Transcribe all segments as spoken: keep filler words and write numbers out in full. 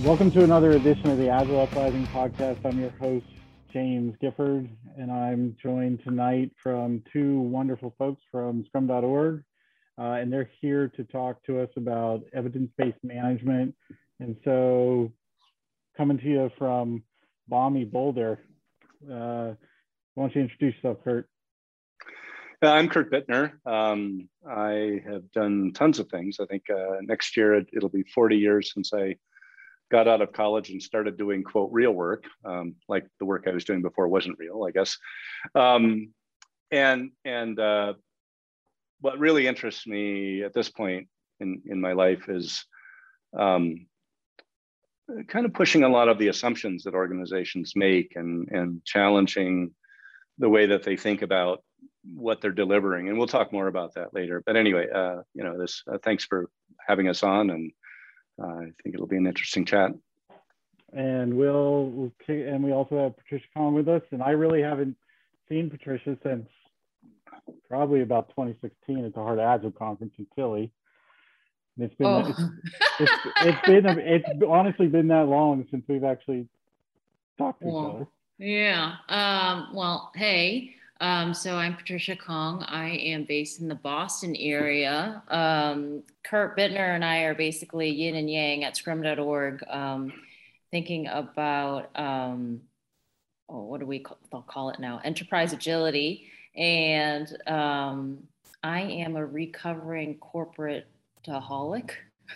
Welcome to another edition of the Agile Uprising podcast. I'm your host, James Gifford, and I'm joined tonight from two wonderful folks from scrum dot org, uh, and they're here to talk to us about evidence-based management. And so, coming to you from balmy Boulder, uh, why don't you introduce yourself, Kurt? Uh, I'm Kurt Bittner. Um, I have done tons of things. I think uh, next year it, it'll be forty years since I got out of college and started doing, quote, real work, um, like the work I was doing before wasn't real, I guess. Um, and and uh, what really interests me at this point in, in my life is um, kind of pushing a lot of the assumptions that organizations make and, and challenging the way that they think about what they're delivering. And we'll talk more about that later. But anyway, uh, you know, this uh, thanks for having us on, and uh, I think it'll be an interesting chat. And we'll, we'll and we also have Patricia Kong with us. And I really haven't seen Patricia since probably about twenty sixteen at the Heart of Agile conference in Philly. And it's been oh. it's, it's, it's been it's honestly been that long since we've actually talked to well, each other. Yeah. Um, well, hey. Um, so I'm Patricia Kong. I am based in the Boston area. Um, Kurt Bittner and I are basically yin and yang at scrum dot org, um, thinking about, um, oh, what do we call, call it now? Enterprise agility. And um, I am a recovering corporate-aholic,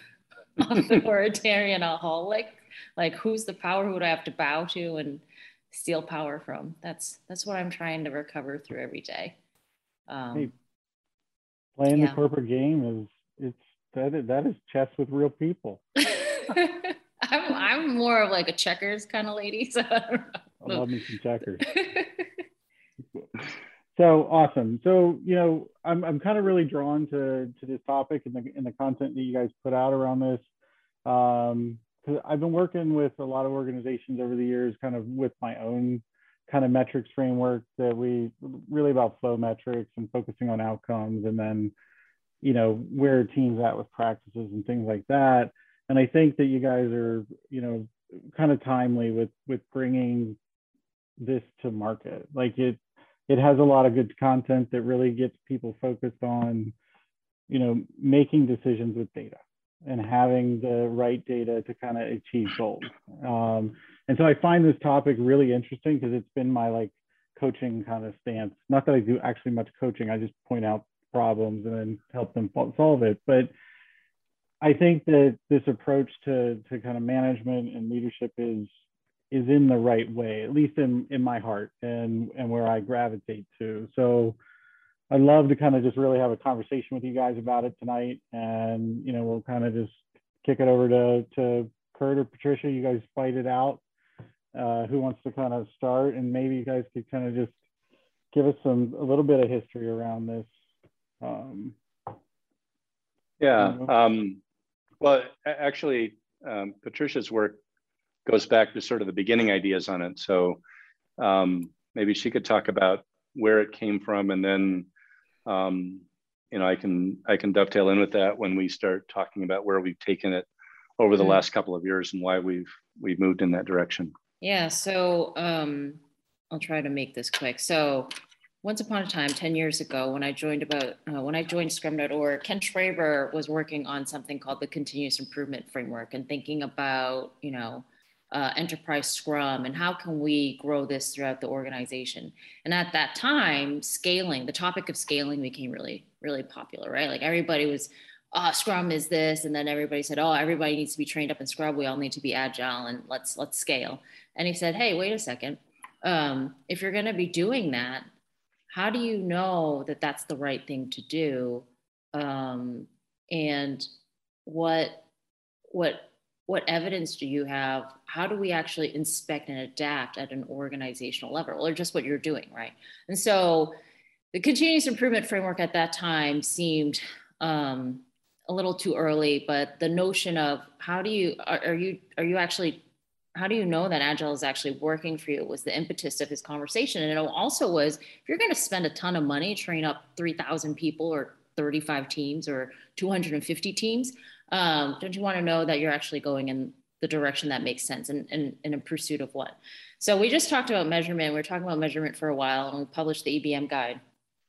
authoritarian-aholic. Like, who's the power? Who do I have to bow to? And steal power from. That's that's what I'm trying to recover through every day. Um, hey, playing yeah. the corporate game is it's that that is chess with real people. I'm I'm more of like a checkers kind of lady. So I, don't know. I love me some checkers. So awesome. So you know, I'm I'm kind of really drawn to to this topic and the and the content that you guys put out around this. Um, I've been working with a lot of organizations over the years, kind of with my own kind of metrics framework that we really about flow metrics and focusing on outcomes, and then, you know, where teams at with practices and things like that. And I think that you guys are, you know, kind of timely with with bringing this to market. Like it, it has a lot of good content that really gets people focused on, you know, making decisions with data and having the right data to kind of achieve goals. Um, and so I find this topic really interesting because it's been my like coaching kind of stance. Not that I do actually much coaching, I just point out problems and then help them solve it. But I think that this approach to, to kind of management and leadership is, is in the right way, at least in, in my heart and, and where I gravitate to. So I'd love to kind of just really have a conversation with you guys about it tonight. And, you know, we'll kind of just kick it over to, to Kurt or Patricia. You guys fight it out. Uh, who wants to kind of start? And maybe you guys could kind of just give us some, a little bit of history around this. Um, yeah. You know. um, well, actually, um, Patricia's work goes back to sort of the beginning ideas on it. So um, maybe she could talk about where it came from, and then Um, you know, I can I can dovetail in with that when we start talking about where we've taken it over the last couple of years and why we've we've moved in that direction. Yeah. So um, I'll try to make this quick. So once upon a time, ten years ago, when I joined about uh, when I joined scrum dot org, Ken Schraber was working on something called the continuous improvement framework and thinking about, you know, Uh, enterprise scrum and how can we grow this throughout the organization. And at that time, scaling, the topic of scaling became really, really popular, right? Like everybody was, oh, scrum is this. And then everybody said, oh, everybody needs to be trained up in scrum. We all need to be agile and let's, let's scale. And he said, hey, wait a second. Um, if you're going to be doing that, how do you know that that's the right thing to do? Um, and what, what, What evidence do you have? How do we actually inspect and adapt at an organizational level, or just what you're doing, right? And so the continuous improvement framework at that time seemed um, a little too early, but the notion of how do you, are, are you, are you actually, how do you know that Agile is actually working for you was the impetus of his conversation. And it also was, if you're going to spend a ton of money, train up three thousand people or thirty-five teams or two hundred fifty teams, Um, don't you want to know that you're actually going in the direction that makes sense and, and, and in pursuit of what. So we just talked about measurement. We were talking about measurement for a while, and we published the E B M guide.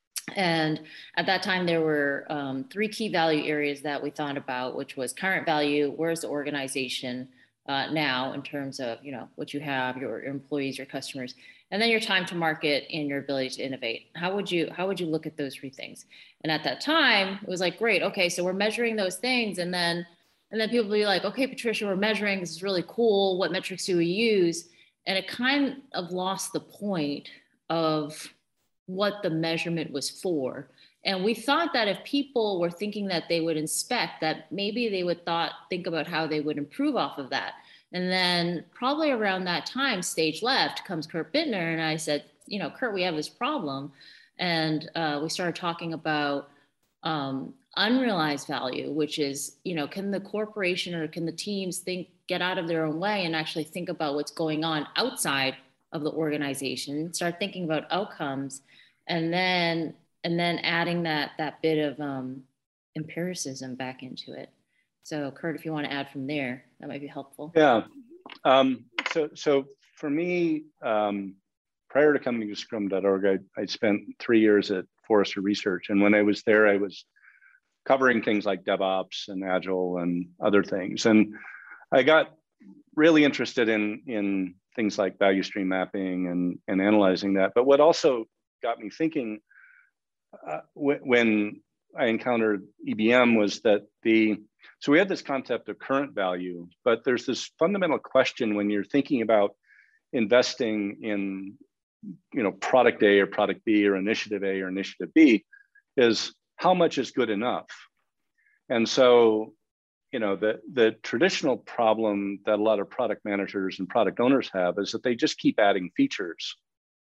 And at that time, there were um, three key value areas that we thought about, which was current value, where's the organization uh, now in terms of, you know, what you have, your employees, your customers, and then your time to market and your ability to innovate. How would you, how would you look at those three things? And at that time, it was like, great, okay, so we're measuring those things. And then, and then people will be like, okay, Patricia, we're measuring, this is really cool. What metrics do we use? And it kind of lost the point of what the measurement was for. And we thought that if people were thinking that they would inspect, that maybe they would thought, think about how they would improve off of that. And then probably around that time, stage left, comes Kurt Bittner. And I said, you know, Kurt, we have this problem. And uh, we started talking about um, unrealized value, which is, you know, can the corporation or can the teams think, get out of their own way and actually think about what's going on outside of the organization, start thinking about outcomes, and then and then adding that that bit of um, empiricism back into it. So, Kurt, if you want to add from there, that might be helpful. Yeah. Um, so so for me, um, prior to coming to Scrum dot org, I, I spent three years at Forrester Research, and when I was there, I was covering things like DevOps and Agile and other things, and I got really interested in in things like value stream mapping and, and analyzing that. But what also got me thinking uh, w- when I encountered E B M was that the, so we had this concept of current value, but there's this fundamental question when you're thinking about investing in, you know, product A or product B or initiative A or initiative B, is how much is good enough? And so, you know, the, the traditional problem that a lot of product managers and product owners have is that they just keep adding features.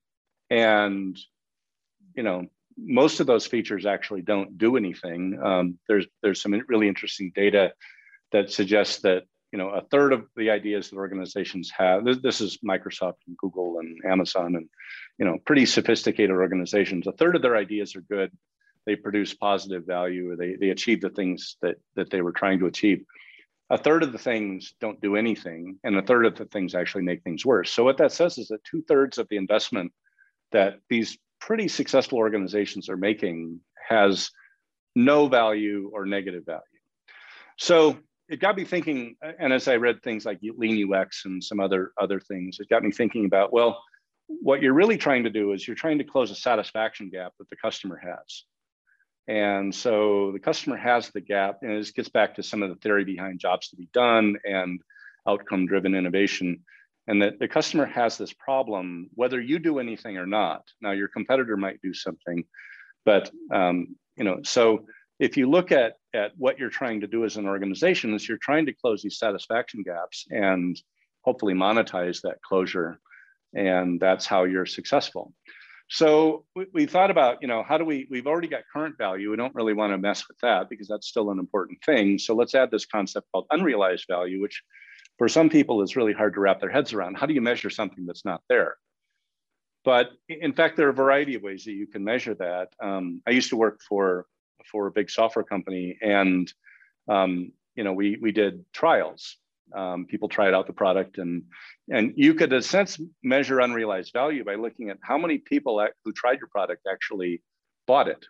And, you know, most of those features actually don't do anything. Um, there's, there's some really interesting data that suggests that, you know, a third of the ideas that organizations have, this, this is Microsoft and Google and Amazon and, you know, pretty sophisticated organizations, a third of their ideas are good. They produce positive value, or they, they achieve the things that, that they were trying to achieve. A third of the things don't do anything, and a third of the things actually make things worse. So what that says is that two thirds of the investment that these pretty successful organizations are making has no value or negative value. So it got me thinking, and as I read things like Lean U X and some other, other things, it got me thinking about, well, what you're really trying to do is you're trying to close a satisfaction gap that the customer has. And so the customer has the gap, and this gets back to some of the theory behind jobs to be done and outcome-driven innovation, and that the customer has this problem, whether you do anything or not. Now, your competitor might do something, but um, you know, so if you look at, at what you're trying to do as an organization, is you're trying to close these satisfaction gaps and hopefully monetize that closure, and that's how you're successful. So we, we thought about, you know, how do we, we've already got current value. We don't really want to mess with that because that's still an important thing. So let's add this concept called unrealized value, which for some people is really hard to wrap their heads around. How do you measure something that's not there? But in fact, there are a variety of ways that you can measure that. Um, I used to work for, for a big software company, and um, you know, we, we did trials. Um, people tried out the product, and and you could, in a sense, measure unrealized value by looking at how many people who tried your product actually bought it,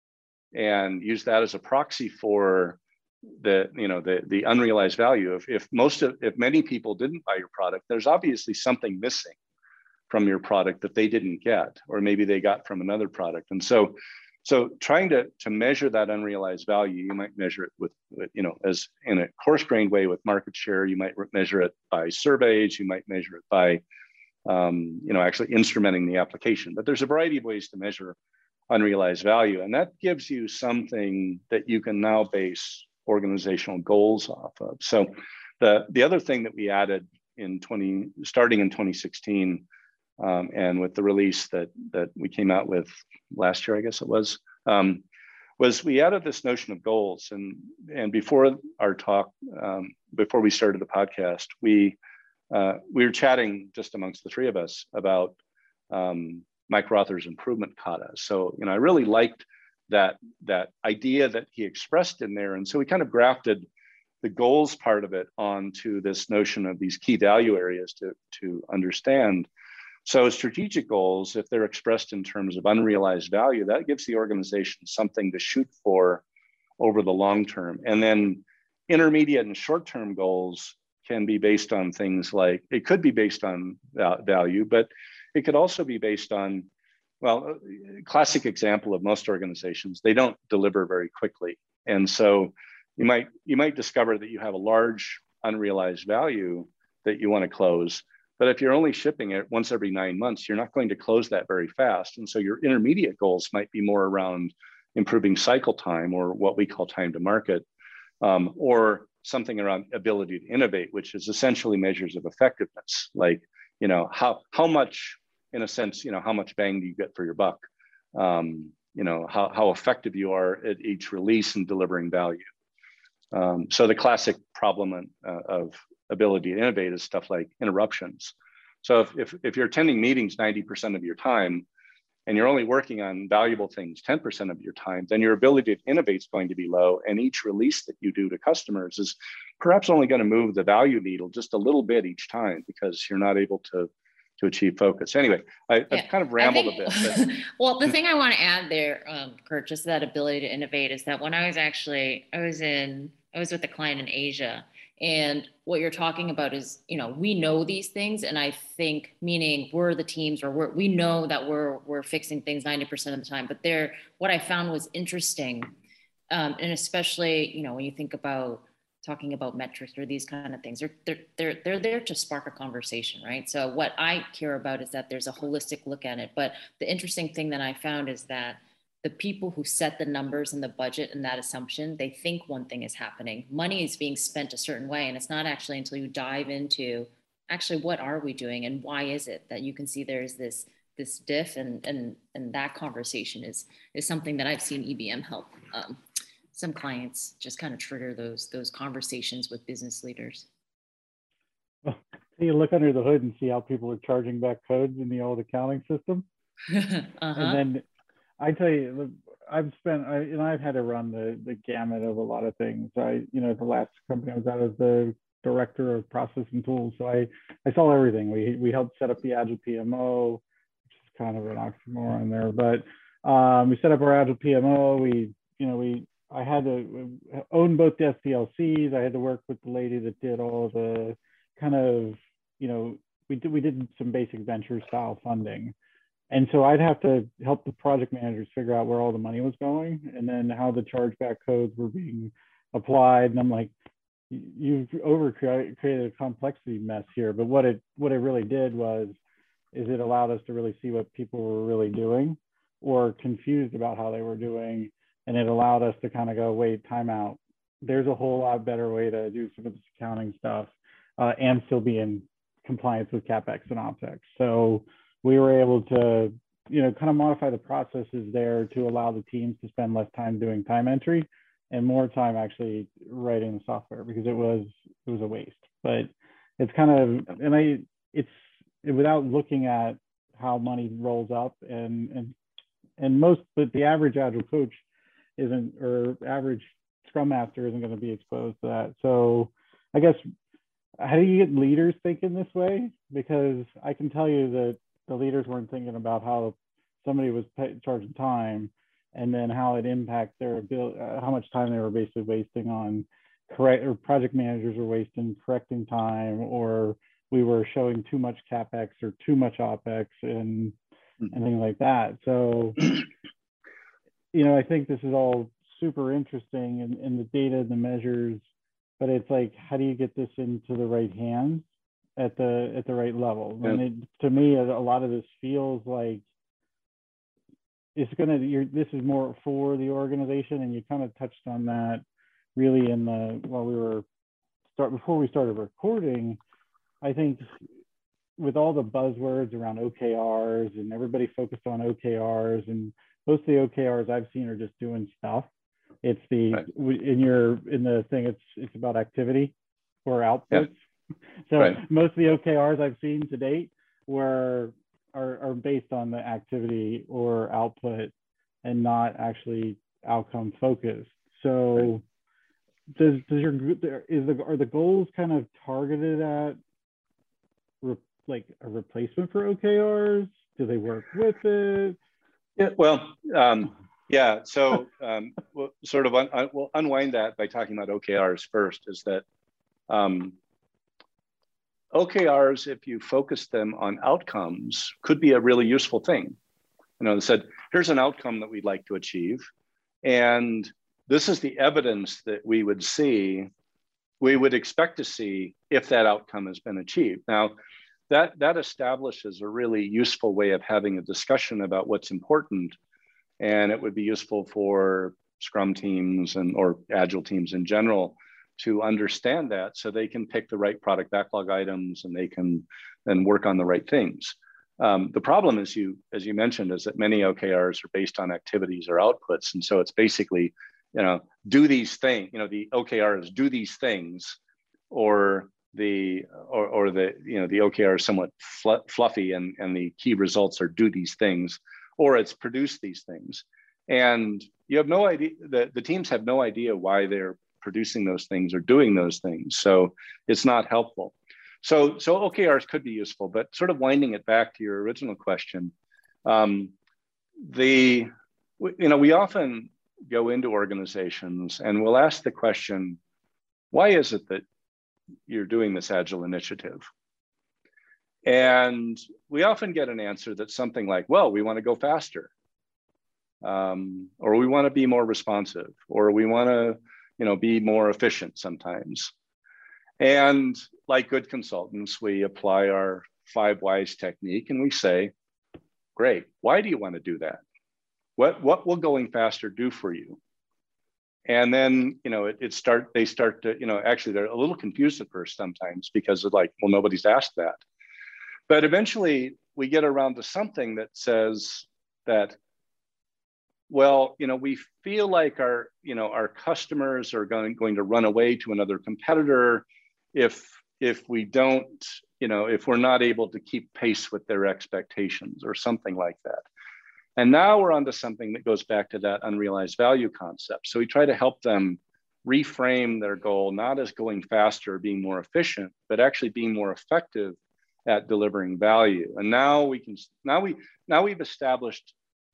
and use that as a proxy for the, you know, the the unrealized value. If if most of if many people didn't buy your product, there's obviously something missing from your product that they didn't get, or maybe they got from another product. And so So trying to, to measure that unrealized value, you might measure it with, with, you know, as in a coarse-grained way with market share. You might measure it by surveys. You might measure it by, um, you know, actually instrumenting the application. But there's a variety of ways to measure unrealized value. And that gives you something that you can now base organizational goals off of. So the, the other thing that we added in twenty, starting in twenty sixteen, Um, and with the release that that we came out with last year, I guess it was, um, was we added this notion of goals. And and before our talk, um, before we started the podcast, we uh, we were chatting just amongst the three of us about um, Mike Rother's improvement kata. So you know, I really liked that that idea that he expressed in there, and so we kind of grafted the goals part of it onto this notion of these key value areas to, to understand. So strategic goals, if they're expressed in terms of unrealized value, that gives the organization something to shoot for over the long term. And then intermediate and short-term goals can be based on things like, it could be based on value, but it could also be based on, well, classic example of most organizations, they don't deliver very quickly. And so you might, you might discover that you have a large unrealized value that you want to close. But if you're only shipping it once every nine months, you're not going to close that very fast. And so your intermediate goals might be more around improving cycle time, or what we call time to market, um, or something around ability to innovate, which is essentially measures of effectiveness. Like, you know, how, how much, in a sense, you know, how much bang do you get for your buck? Um, you know, how, how effective you are at each release in delivering value. Um, so the classic problem uh, of ability to innovate is stuff like interruptions. So if, if, if you're attending meetings ninety percent of your time, and you're only working on valuable things ten percent of your time, then your ability to innovate is going to be low. And each release that you do to customers is perhaps only going to move the value needle just a little bit each time, because you're not able to, to achieve focus. Anyway, I, yeah, I've kind of rambled think, a bit. But... well, the thing I want to add there, um, Kurt, just that ability to innovate, is that when I was actually, I was in, I was with a client in Asia. And what you're talking about is, you know, we know these things. And I think, meaning we're the teams, or we're, we know that we're, we're fixing things ninety percent of the time. But there, what I found was interesting. Um, and especially, you know, when you think about talking about metrics or these kind of things, they're, they're, they're, they're there to spark a conversation, right? So what I care about is that there's a holistic look at it. But the interesting thing that I found is that the people who set the numbers and the budget and that assumption, they think one thing is happening. Money is being spent a certain way. And it's not actually until you dive into actually, what are we doing and why is it, that you can see there's this, this diff, and, and, and that conversation is, is something that I've seen E B M help um, some clients just kind of trigger those, those conversations with business leaders. Well, you look under the hood and see how people are charging back codes in the old accounting system. uh-huh. And then I tell you, I've spent, I, you know, I've had to run the, the gamut of a lot of things. I, you know, the last company I was at as the director of processing tools. So I, I saw everything. We, we helped set up the Agile P M O, which is kind of an oxymoron there, but um, we set up our Agile P M O. We, you know, we, I had to own both the S D L Cs. I had to work with the lady that did all the kind of, you know, we did, we did some basic venture style funding. And so I'd have to help the project managers figure out where all the money was going, and then how the chargeback codes were being applied. And I'm like, you've over created a complexity mess here. But what it what it really did was, is it allowed us to really see what people were really doing, or confused about how they were doing. And it allowed us to kind of go, wait, time out. There's a whole lot better way to do some of this accounting stuff uh, and still be in compliance with CapEx and OpEx. So we were able to, you know, kind of modify the processes there to allow the teams to spend less time doing time entry and more time actually writing the software, because it was it was a waste. But it's kind of, and I, it's without looking at how money rolls up, and and and most, but the average Agile coach isn't, or average Scrum Master isn't going to be exposed to that. So I guess, how do you get leaders thinking this way? Because I can tell you that the leaders weren't thinking about how somebody was pay, charging time, and then how it impacts their ability, uh, how much time they were basically wasting on correct, or project managers were wasting correcting time, or we were showing too much CapEx or too much OpEx and, and things like that. So, you know, I think this is all super interesting, and, and the data and the measures, but it's like, how do you get this into the right hands at the at the right level? Yeah. And it, to me, a lot of this feels like it's gonna, you're, this is more for the organization, and you kind of touched on that really in the, while we were start before we started recording. I think with all the buzzwords around O K Rs, and everybody focused on O K Rs, and most of the O K Rs I've seen are just doing stuff. It's the, right. in your, in the thing, it's it's about activity or outputs. Yeah. So right. most of the O K Rs I've seen to date were are, are based on the activity or output, and not actually outcome focused. So right. does does your is the are the goals kind of targeted at re, like a replacement for O K Rs? Do they work with it? Yeah, well, um, yeah. So um, we'll sort of un, un, we'll unwind that by talking about O K Rs first. Is that um, O K Rs, if you focus them on outcomes, could be a really useful thing. You know, they said, here's an outcome that we'd like to achieve, and this is the evidence that we would see, we would expect to see if that outcome has been achieved. Now, that, that establishes a really useful way of having a discussion about what's important, and it would be useful for Scrum teams and or Agile teams in general to understand that so they can pick the right product backlog items and they can then work on the right things. Um, the problem, as you, as you mentioned, is that many O K Rs are based on activities or outputs. And so it's basically, you know, do these things, you know, the O K Rs do these things, or the, or, or the, you know, the O K R is somewhat fl fluffy and, and the key results are do these things, or it's produce these things. And you have no idea, the, the teams have no idea why they're producing those things or doing those things. So it's not helpful. So, so O K Rs could be useful, but sort of winding it back to your original question, um, the, you know, we often go into organizations and we'll ask the question, why is it that you're doing this Agile initiative? And we often get an answer that's something like, well, we want to go faster, um, or we want to be more responsive, or we want to, you know, be more efficient sometimes. And like good consultants, we apply our five whys technique and we say, great, why do you want to do that? What, what will going faster do for you? And then, you know, it, it start, they start to, you know, actually they're a little confused at first sometimes because of like, well, nobody's asked that. But eventually we get around to something that says that, well, you know, we feel like our, you know, our customers are going, going to run away to another competitor if, if we don't, you know, if we're not able to keep pace with their expectations or something like that. And now we're onto something that goes back to that unrealized value concept. So we try to help them reframe their goal, not as going faster, being more efficient, but actually being more effective at delivering value. And now we can, now we, now we've established,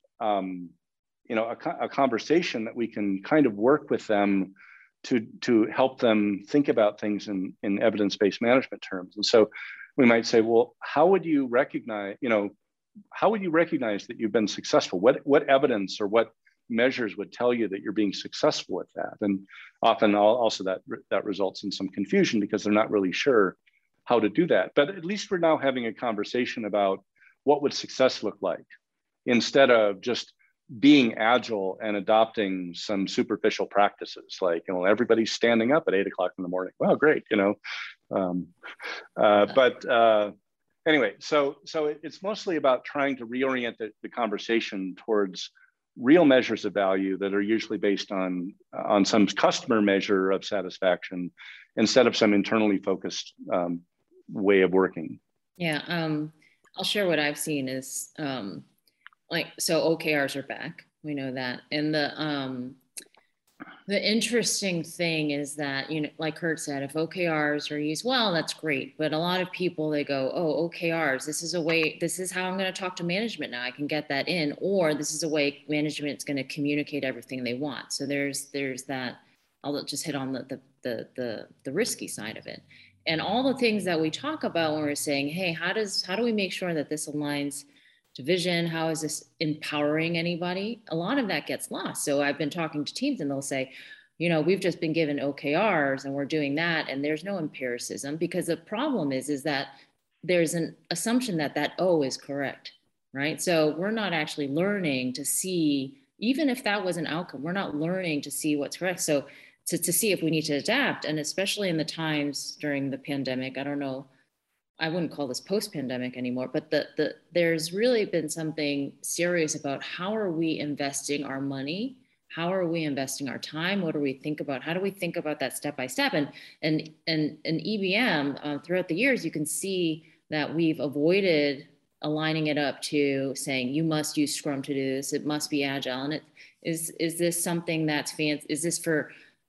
um, you know, a, a conversation that we can kind of work with them to, to help them think about things in, in evidence-based management terms. And so we might say, well, how would you recognize, you know, how would you recognize that you've been successful? What, what evidence or what measures would tell you that you're being successful with that? And often also that, that results in some confusion because they're not really sure how to do that. But at least we're now having a conversation about what would success look like instead of just being agile and adopting some superficial practices like, you know, everybody's standing up at eight o'clock in the morning. Well, great, you know. Um, uh, but uh, anyway, so so it's mostly about trying to reorient the, the conversation towards real measures of value that are usually based on on some customer measure of satisfaction instead of some internally focused um, way of working. Yeah, um, I'll share what I've seen is. Um, Like, so O K Rs are back. We know that. And the, um, the interesting thing is that, you know, like Kurt said, if O K Rs are used well, that's great. But a lot of people, they go, oh, O K Rs, this is a way, this is how I'm going to talk to management now. I can get that in, or this is a way management's going to communicate everything they want. So there's, there's that, I'll just hit on the, the, the, the, the risky side of it. And all the things that we talk about when we're saying, hey, how does, how do we make sure that this aligns to vision? How is this empowering anybody? A lot of that gets lost. So I've been talking to teams and they'll say, you know, we've just been given O K Rs and we're doing that. And there's no empiricism because the problem is, is that there's an assumption that that O is correct, right? So we're not actually learning to see, even if that was an outcome, we're not learning to see what's correct. So to, to see if we need to adapt, and especially in the times during the pandemic, I don't know, I wouldn't call this post-pandemic anymore, but the, the, there's really been something serious about how are we investing our money? How are we investing our time? What do we think about? How do we think about that step by step? And, and, and, and E B M, uh, throughout the years, you can see that we've avoided aligning it up to saying, you must use Scrum to do this. It must be Agile. And it is, is this something that's fancy? Is this for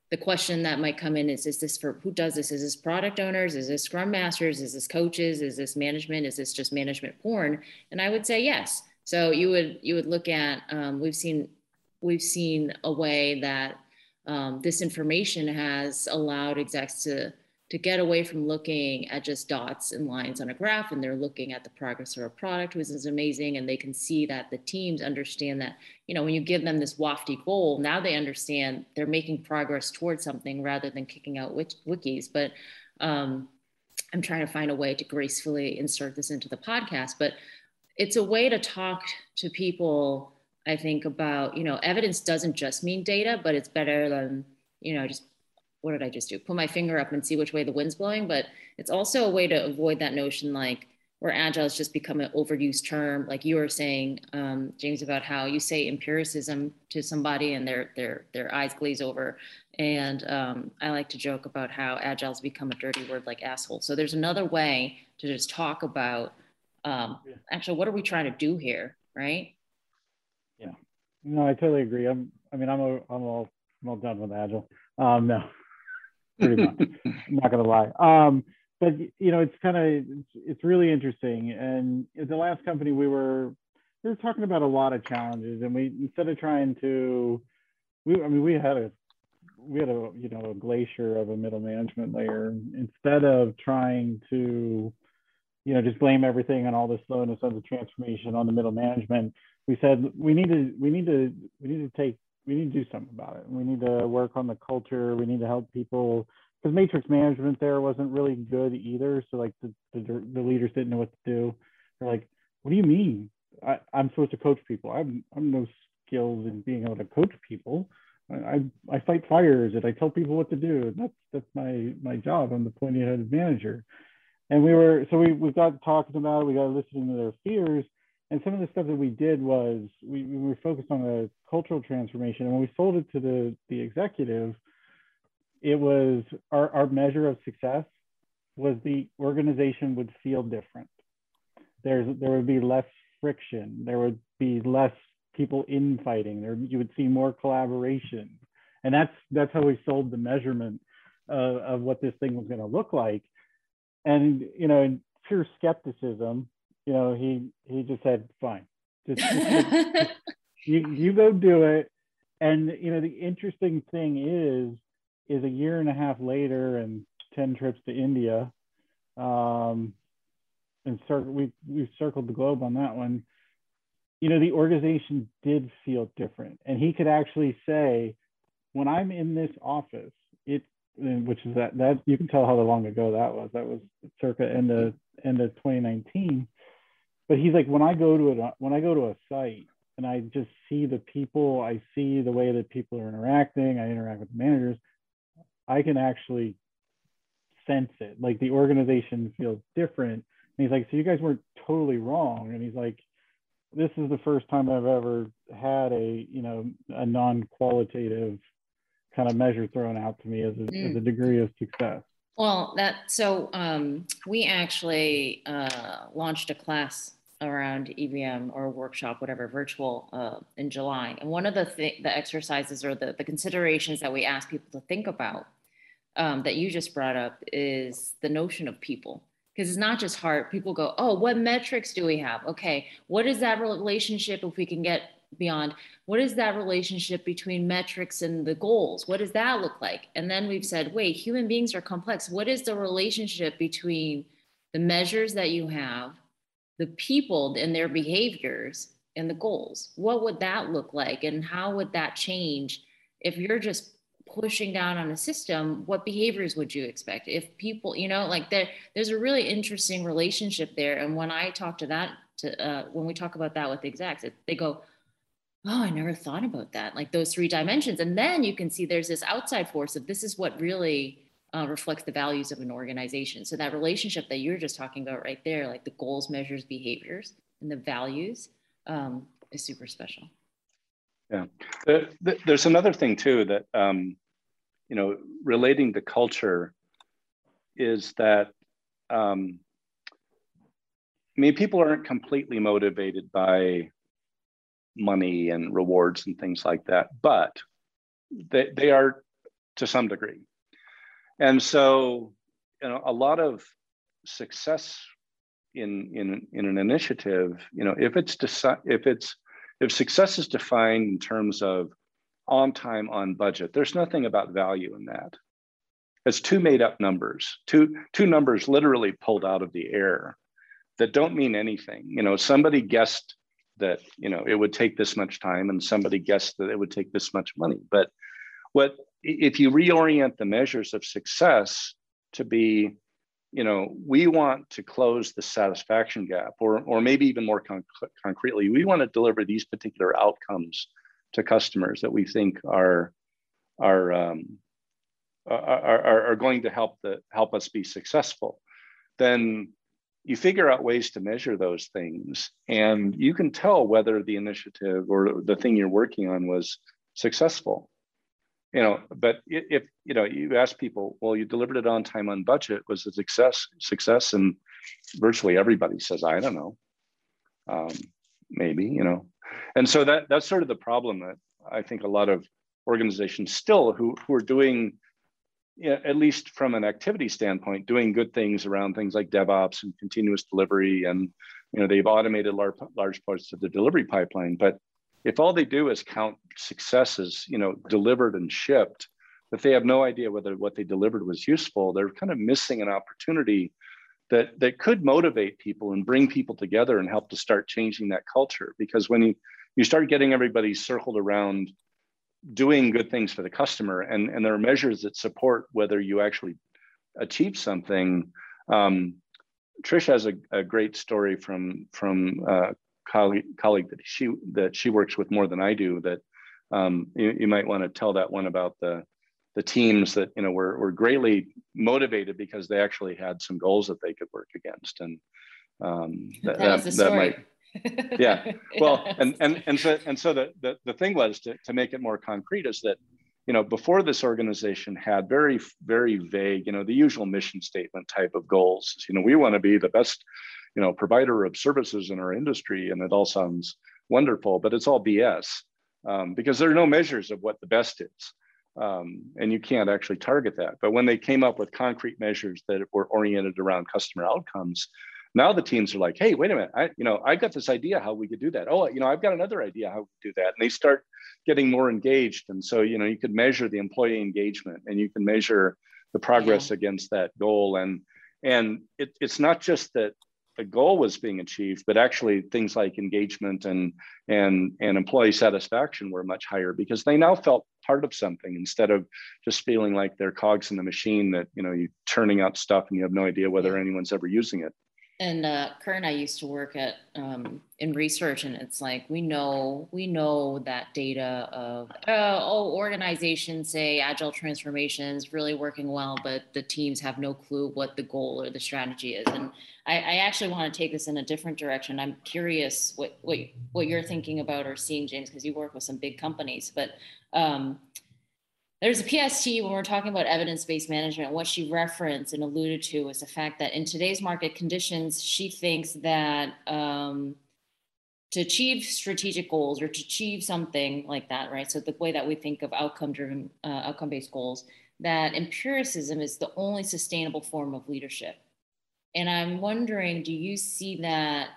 the question that might come in is, is this for, who does this? Is this product owners? Is this scrum masters? Is this coaches? Is this management? Is this just management porn? And I would say yes. So you would, you would look at, um, we've seen, we've seen a way that um, this information has allowed execs to, to get away from looking at just dots and lines on a graph, and they're looking at the progress of a product, which is amazing. And they can see that the teams understand that, you know, when you give them this wafty goal, now they understand they're making progress towards something rather than kicking out wikis. But um, I'm trying to find a way to gracefully insert this into the podcast, but it's a way to talk to people, I think, about, you know, evidence doesn't just mean data, but it's better than, you know, just, what did I just do? Put my finger up and see which way the wind's blowing. But it's also a way to avoid that notion, like, where agile has just become an overused term. Like you were saying, um, James, about how you say empiricism to somebody and their their their eyes glaze over. And um, I like to joke about how agile has become a dirty word like asshole. So there's another way to just talk about, um, actually, what are we trying to do here, right? Yeah, no, I totally agree. I'm, I mean, I'm, a, I'm all, I'm all done with agile. Um, no. Pretty much. I'm not gonna lie. Um, but you know, it's kind of it's, it's really interesting. And the last company we were we were talking about a lot of challenges, and we instead of trying to, we I mean we had a we had a you know a glacier of a middle management layer. Instead of trying to, you know, just blame everything on all the slowness of the transformation on the middle management, we said we need to we need to we need to take. we need to do something about it. We need to work on the culture. We need to help people, because matrix management there wasn't really good either. So like the, the, the leaders didn't know what to do. They're like, what do you mean? I, I'm supposed to coach people. I'm, I'm no skills in being able to coach people. I, I, I fight fires and I tell people what to do. That's, that's my, my job. I'm the pointy headed manager. And we were, so we, we got talking about it. We got listening to their fears. And some of the stuff that we did was we, we were focused on a cultural transformation. And when we sold it to the, the executive, it was our, our measure of success was the organization would feel different. There's, there would be less friction. There would be less people infighting. There, you would see more collaboration. And that's, that's how we sold the measurement uh, of what this thing was going to look like. And, you know, in pure skepticism, you know, he he just said, fine, just, just, just you you go do it. And you know, the interesting thing is, is a year and a half later and ten trips to India, um, and cir- we we circled the globe on that one. You know, the organization did feel different, and he could actually say, when I'm in this office, it which is that that you can tell how long ago that was. That was circa end of end of twenty nineteen. But he's like, when I go to it, when I go to a site and I just see the people, I see the way that people are interacting, I interact with the managers, I can actually sense it. Like the organization feels different. And he's like, so you guys weren't totally wrong. And he's like, this is the first time I've ever had a, you know, a non-qualitative kind of measure thrown out to me as a, mm. as a degree of success. Well, that, so um, we actually uh, launched a class around E V M or a workshop, whatever, virtual uh, in July. And one of the th- the exercises or the, the considerations that we ask people to think about um, that you just brought up is the notion of people. Because it's not just hard. People go, oh, what metrics do we have? Okay, what is that relationship if we can get beyond? What is that relationship between metrics and the goals? What does that look like? And then we've said, wait, human beings are complex. What is the relationship between the measures that you have, the people and their behaviors, and the goals? What would that look like? And how would that change if you're just pushing down on a system? What behaviors would you expect if people, you know, like there, there's a really interesting relationship there. And when I talk to that, to uh, when we talk about that with execs, it, they go, oh, I never thought about that. Like those three dimensions. And then you can see there's this outside force of this is what really uh, reflects the values of an organization. So that relationship that you're just talking about right there, like the goals, measures, behaviors, and the values um, is super special. Yeah, there's another thing too that, um, you know, relating to culture is that, um, I mean, people aren't completely motivated by money and rewards and things like that, but they, they are to some degree. And so, you know, a lot of success in in in an initiative, you know, if it's deci- if it's if success is defined in terms of on time, on budget, there's nothing about value in that. It's two made up numbers, two two numbers literally pulled out of the air that don't mean anything. You know, somebody guessed that, you know, it would take this much time, and somebody guessed that it would take this much money. But what if you reorient the measures of success to be, you know, we want to close the satisfaction gap, or or maybe even more con- concretely, we want to deliver these particular outcomes to customers that we think are are um, are, are, are going to help the help us be successful. Then you figure out ways to measure those things, and you can tell whether the initiative or the thing you're working on was successful. You know, but if, you know, you ask people, well, you delivered it on time, on budget, was a success, success, and virtually everybody says, I don't know, um, maybe, you know. And so that that's sort of the problem that I think a lot of organizations still who, who are doing, you know, at least from an activity standpoint, doing good things around things like DevOps and continuous delivery, and, you know, they've automated large, large parts of the delivery pipeline. But if all they do is count successes, you know, delivered and shipped, if they have no idea whether what they delivered was useful, they're kind of missing an opportunity that that could motivate people and bring people together and help to start changing that culture. Because when you, you start getting everybody circled around doing good things for the customer, and, and there are measures that support whether you actually achieve something. Um, Trish has a, a great story from, from uh, colleague, colleague that she that she works with more than I do, that um, you, you might want to tell that one about the the teams that, you know, were, were greatly motivated because they actually had some goals that they could work against. And um, that, that, was the that, that story. might, yeah. Well, and and and so and so the the, the thing was to, to make it more concrete is that, you know, before this organization had very, very vague, you know, the usual mission statement type of goals. You know, we want to be the best, you know, provider of services in our industry. And it all sounds wonderful, but it's all B S um, because there are no measures of what the best is. Um, and you can't actually target that. But when they came up with concrete measures that were oriented around customer outcomes, now the teams are like, hey, wait a minute, I, you know, I got this idea how we could do that. Oh, you know, I've got another idea how we do that. And they start getting more engaged. And so, you know, you could measure the employee engagement, and you can measure the progress yeah. against that goal. And, and it, it's not just that the goal was being achieved, but actually things like engagement and, and, and employee satisfaction were much higher because they now felt part of something instead of just feeling like they're cogs in the machine that, you know, you're turning out stuff and you have no idea whether yeah. anyone's ever using it. And uh, Kurt and I used to work at um, in research, and it's like we know we know that data of uh, oh organizations say agile transformation is really working well, but the teams have no clue what the goal or the strategy is. And I, I actually want to take this in a different direction. I'm curious what what what you're thinking about or seeing, James, because you work with some big companies, but. Um, There's a P S T when we're talking about evidence-based management. What she referenced and alluded to was the fact that in today's market conditions, she thinks that um, to achieve strategic goals or to achieve something like that, right? So the way that we think of outcome-driven, uh, outcome-based goals, that empiricism is the only sustainable form of leadership. And I'm wondering, do you see that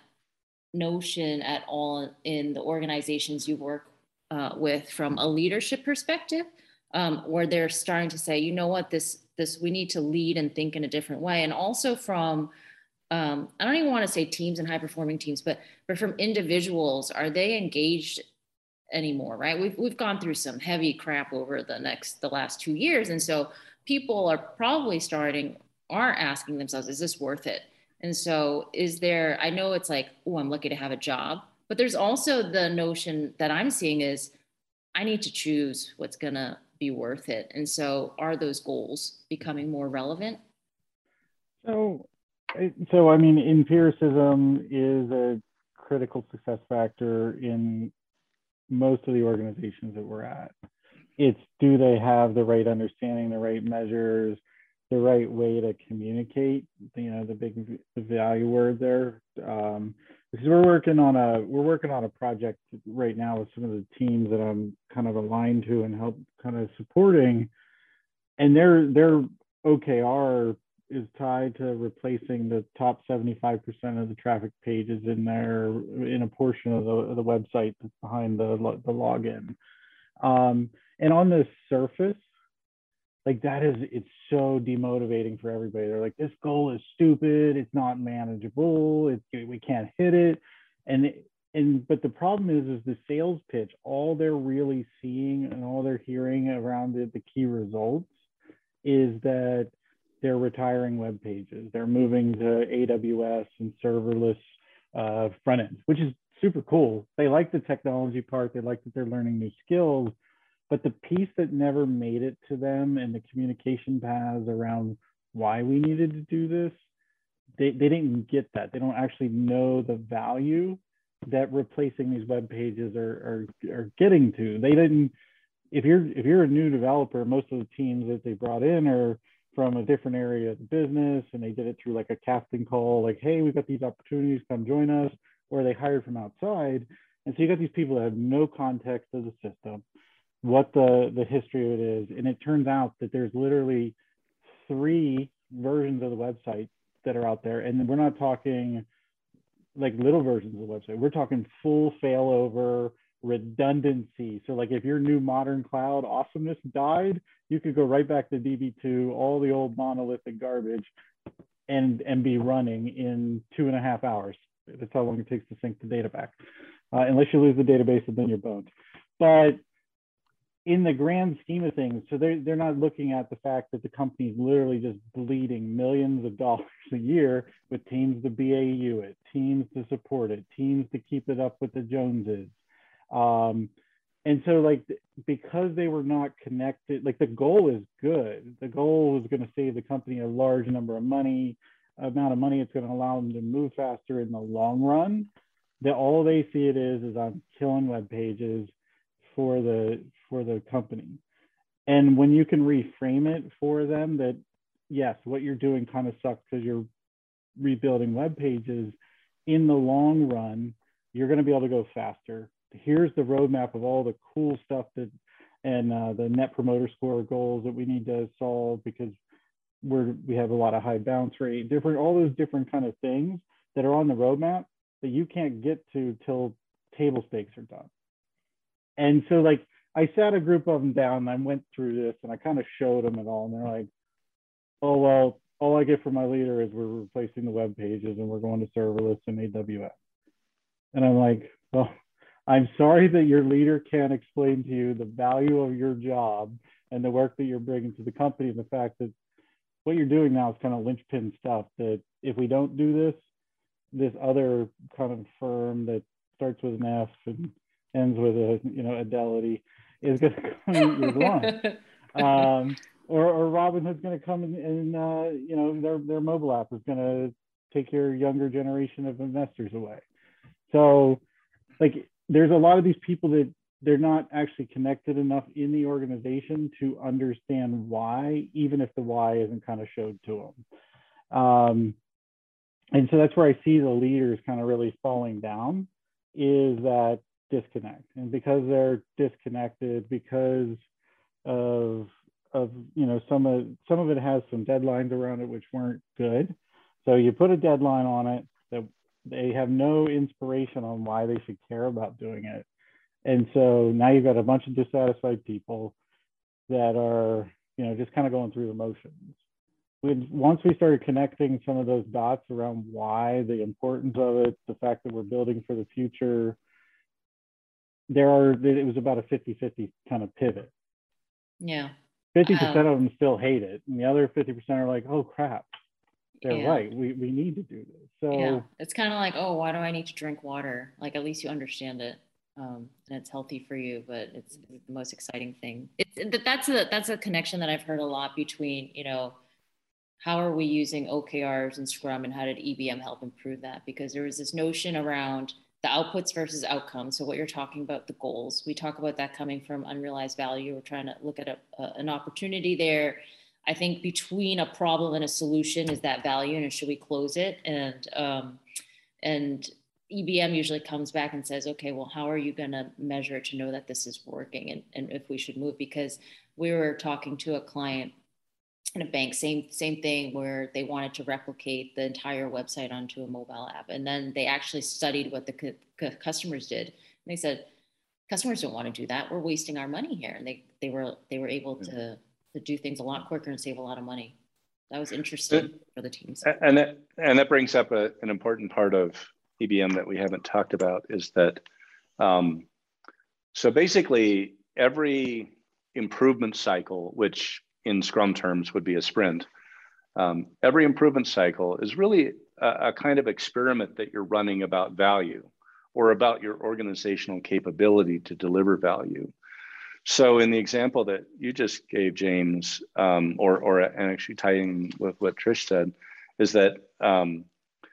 notion at all in the organizations you work uh, with from a leadership perspective? Um, where they're starting to say, you know what, this, this, we need to lead and think in a different way. And also from, um, I don't even want to say teams and high performing teams, but, but from individuals, are they engaged anymore, right? We've, we've gone through some heavy crap over the next, the last two years. And so people are probably starting, are asking themselves, is this worth it? And so is there, I know it's like, oh, I'm lucky to have a job, but there's also the notion that I'm seeing is, I need to choose what's going to be worth it. And so are those goals becoming more relevant? So, so I mean, empiricism is a critical success factor in most of the organizations that we're at. It's, do they have the right understanding, the right measures, the right way to communicate, you know, the big the value word there. Um, because we're working on a we're working on a project right now with some of the teams that I'm kind of aligned to and help kind of supporting and their their O K R is tied to replacing the top seventy-five percent of the traffic pages in there in a portion of the, of the website that's behind the, the login. Um, and on the surface, like that is, it's so demotivating for everybody. They're like, this goal is stupid. It's not manageable. It's, we can't hit it. And, and, but the problem is, is the sales pitch, all they're really seeing and all they're hearing around the, the key results is that they're retiring web pages. They're moving to A W S and serverless uh, front ends, which is super cool. They like the technology part. They like that they're learning new skills. But the piece that never made it to them and the communication paths around why we needed to do this, they, they didn't get that. They don't actually know the value that replacing these web pages are, are, are getting to. They didn't, if you're, if you're a new developer, most of the teams that they brought in are from a different area of the business, and they did it through like a casting call, like, hey, we've got these opportunities, come join us, or they hired from outside. And so you got these people that have no context of the system, what the, the history of it is. And it turns out that there's literally three versions of the website that are out there. And we're not talking like little versions of the website. We're talking full failover redundancy. So like if your new modern cloud awesomeness died, you could go right back to D B two, all the old monolithic garbage, and, and be running in two and a half hours. That's how long it takes to sync the data back, uh, unless you lose the database and then you're boned. But in the grand scheme of things, so they're, they're not looking at the fact that the company is literally just bleeding millions of dollars a year with teams to B A U it, teams to support it, teams to keep it up with the Joneses. Um, and so like, because they were not connected, like the goal is good. The goal is going to save the company a large number of money, amount of money. It's going to allow them to move faster in the long run. That all they see it is, is I'm killing web pages for the, for the company. And when you can reframe it for them that, yes, what you're doing kind of sucks because you're rebuilding web pages, in the long run, you're going to be able to go faster. Here's the roadmap of all the cool stuff that, and uh, the net promoter score goals that we need to solve because we're, we have a lot of high bounce rate, different, all those different kind of things that are on the roadmap that you can't get to till table stakes are done. And so like, I sat a group of them down and I went through this and I kind of showed them it all. And they're like, oh, well, all I get from my leader is we're replacing the web pages and we're going to serverless and A W S. And I'm like, well, I'm sorry that your leader can't explain to you the value of your job and the work that you're bringing to the company, and the fact that what you're doing now is kind of linchpin stuff that if we don't do this, this other kind of firm that starts with an F and ends with a, you know, Adelity is going to come and eat your lunch. Um, or, or Robinhood's going to come and, and uh, you know, their, their mobile app is going to take your younger generation of investors away. So like, there's a lot of these people that they're not actually connected enough in the organization to understand why, even if the why isn't kind of showed to them. Um, and so that's where I see the leaders kind of really falling down, is that disconnect. And because they're disconnected, because of, of you know, some of, some of it has some deadlines around it which weren't good. So you put a deadline on it that they have no inspiration on why they should care about doing it. And so now you've got a bunch of dissatisfied people that are, you know, just kind of going through the motions. When, once we started connecting some of those dots around why, the importance of it, the fact that we're building for the future, there are, it was about a fifty fifty kind of pivot. Yeah. fifty percent Um, of them still hate it. And the other fifty percent are like, oh crap, they're yeah. right. We, we need to do this. So yeah, it's kind of like, oh, why do I need to drink water? Like, at least you understand it. Um, and it's healthy for you, but it's the most exciting thing. It's that's a, that's a connection that I've heard a lot between, you know, how are we using O K Rs and Scrum, and how did E B M help improve that? Because there was this notion around the outputs versus outcomes. So what you're talking about, the goals, we talk about that coming from unrealized value. We're trying to look at a, a, an opportunity there. I think between a problem and a solution is that value, and should we close it? And um, and E B M usually comes back and says, okay, well, how are you going to measure to know that this is working, and, and if we should move? Because we were talking to a client in a bank, same same thing, where they wanted to replicate the entire website onto a mobile app, and then they actually studied what the cu- cu- customers did. And they said, customers don't want to do that. We're wasting our money here, and they they were they were able to to do things a lot quicker and save a lot of money. That was interesting and, for the teams. And that and that brings up a, an important part of E B M that we haven't talked about, is that um, so basically every improvement cycle, which in Scrum terms would be a sprint, um, every improvement cycle is really a, a kind of experiment that you're running about value or about your organizational capability to deliver value. So in the example that you just gave, James, um, or, or and actually tying with what Trish said, is that um,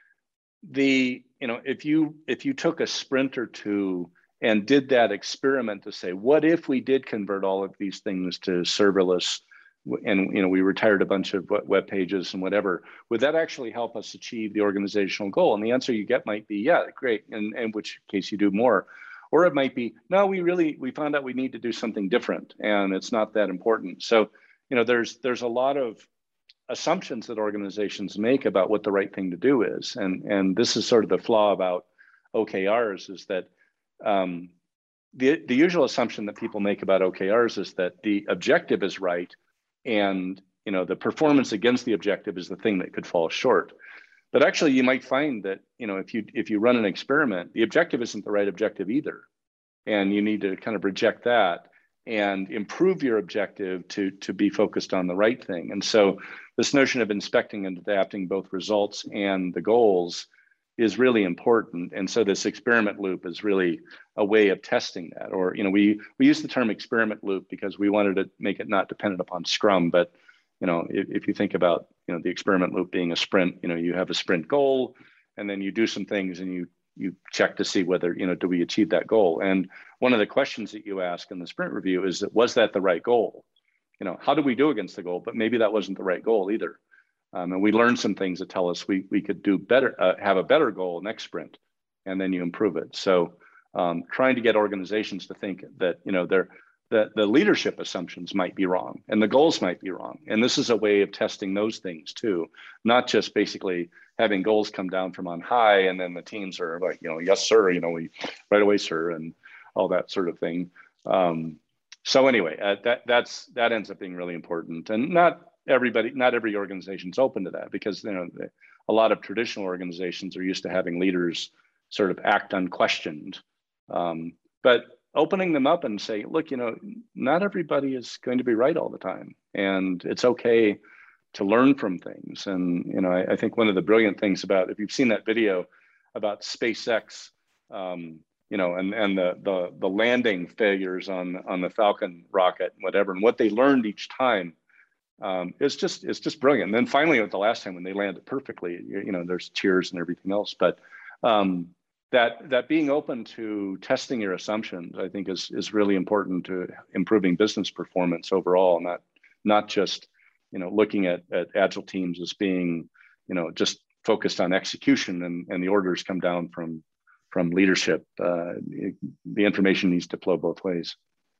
the, you know, if you if you took a sprint or two and did that experiment to say, what if we did convert all of these things to serverless, and you know we retired a bunch of web pages and whatever, would that actually help us achieve the organizational goal? And the answer you get might be, yeah, great, and in which case you do more. Or it might be, no, we really, we found out we need to do something different and it's not that important. So, you know, there's there's a lot of assumptions that organizations make about what the right thing to do is. And, and this is sort of the flaw about O K Rs, is that um, the, the usual assumption that people make about O K Rs is that the objective is right and, you know, the performance against the objective is the thing that could fall short. But actually, you might find that, you know, if you if you run an experiment, the objective isn't the right objective either, and you need to kind of reject that and improve your objective to to be focused on the right thing. And so, this notion of inspecting and adapting both results and the goals is really important. And so, this experiment loop is really a way of testing that. Or, you know, we we use the term experiment loop because we wanted to make it not dependent upon Scrum, but you know, if, if you think about, you know, the experiment loop being a sprint, you know, you have a sprint goal and then you do some things and you you check to see whether, you know, do we achieve that goal? And one of the questions that you ask in the sprint review is, that was that the right goal? You know, how did we do against the goal? But maybe that wasn't the right goal either. Um, and we learned some things that tell us we we could do better, uh, have a better goal next sprint, and then you improve it. So um, trying to get organizations to think that, you know, they're that the leadership assumptions might be wrong and the goals might be wrong. And this is a way of testing those things too, not just basically having goals come down from on high and then the teams are like, you know, yes, sir, you know, we right away, sir, and all that sort of thing. Um, so anyway, uh, that that's that ends up being really important. And not everybody, not every organization's open to that, because, you know, the, a lot of traditional organizations are used to having leaders sort of act unquestioned. Um, but opening them up and say, look, you know, not everybody is going to be right all the time. And it's okay to learn from things. And, you know, I, I think one of the brilliant things about, if you've seen that video about SpaceX, um, you know, and, and the, the, the landing failures on, on the Falcon rocket and whatever, and what they learned each time, um, it's just, it's just brilliant. And then finally, at the last time when they landed perfectly, you, you know, there's cheers and everything else. But, um, that that being open to testing your assumptions, I think, is is really important to improving business performance overall. Not not just, you know, looking at, at agile teams as being, you know, just focused on execution and, and the orders come down from from leadership. Uh, it, the information needs to flow both ways.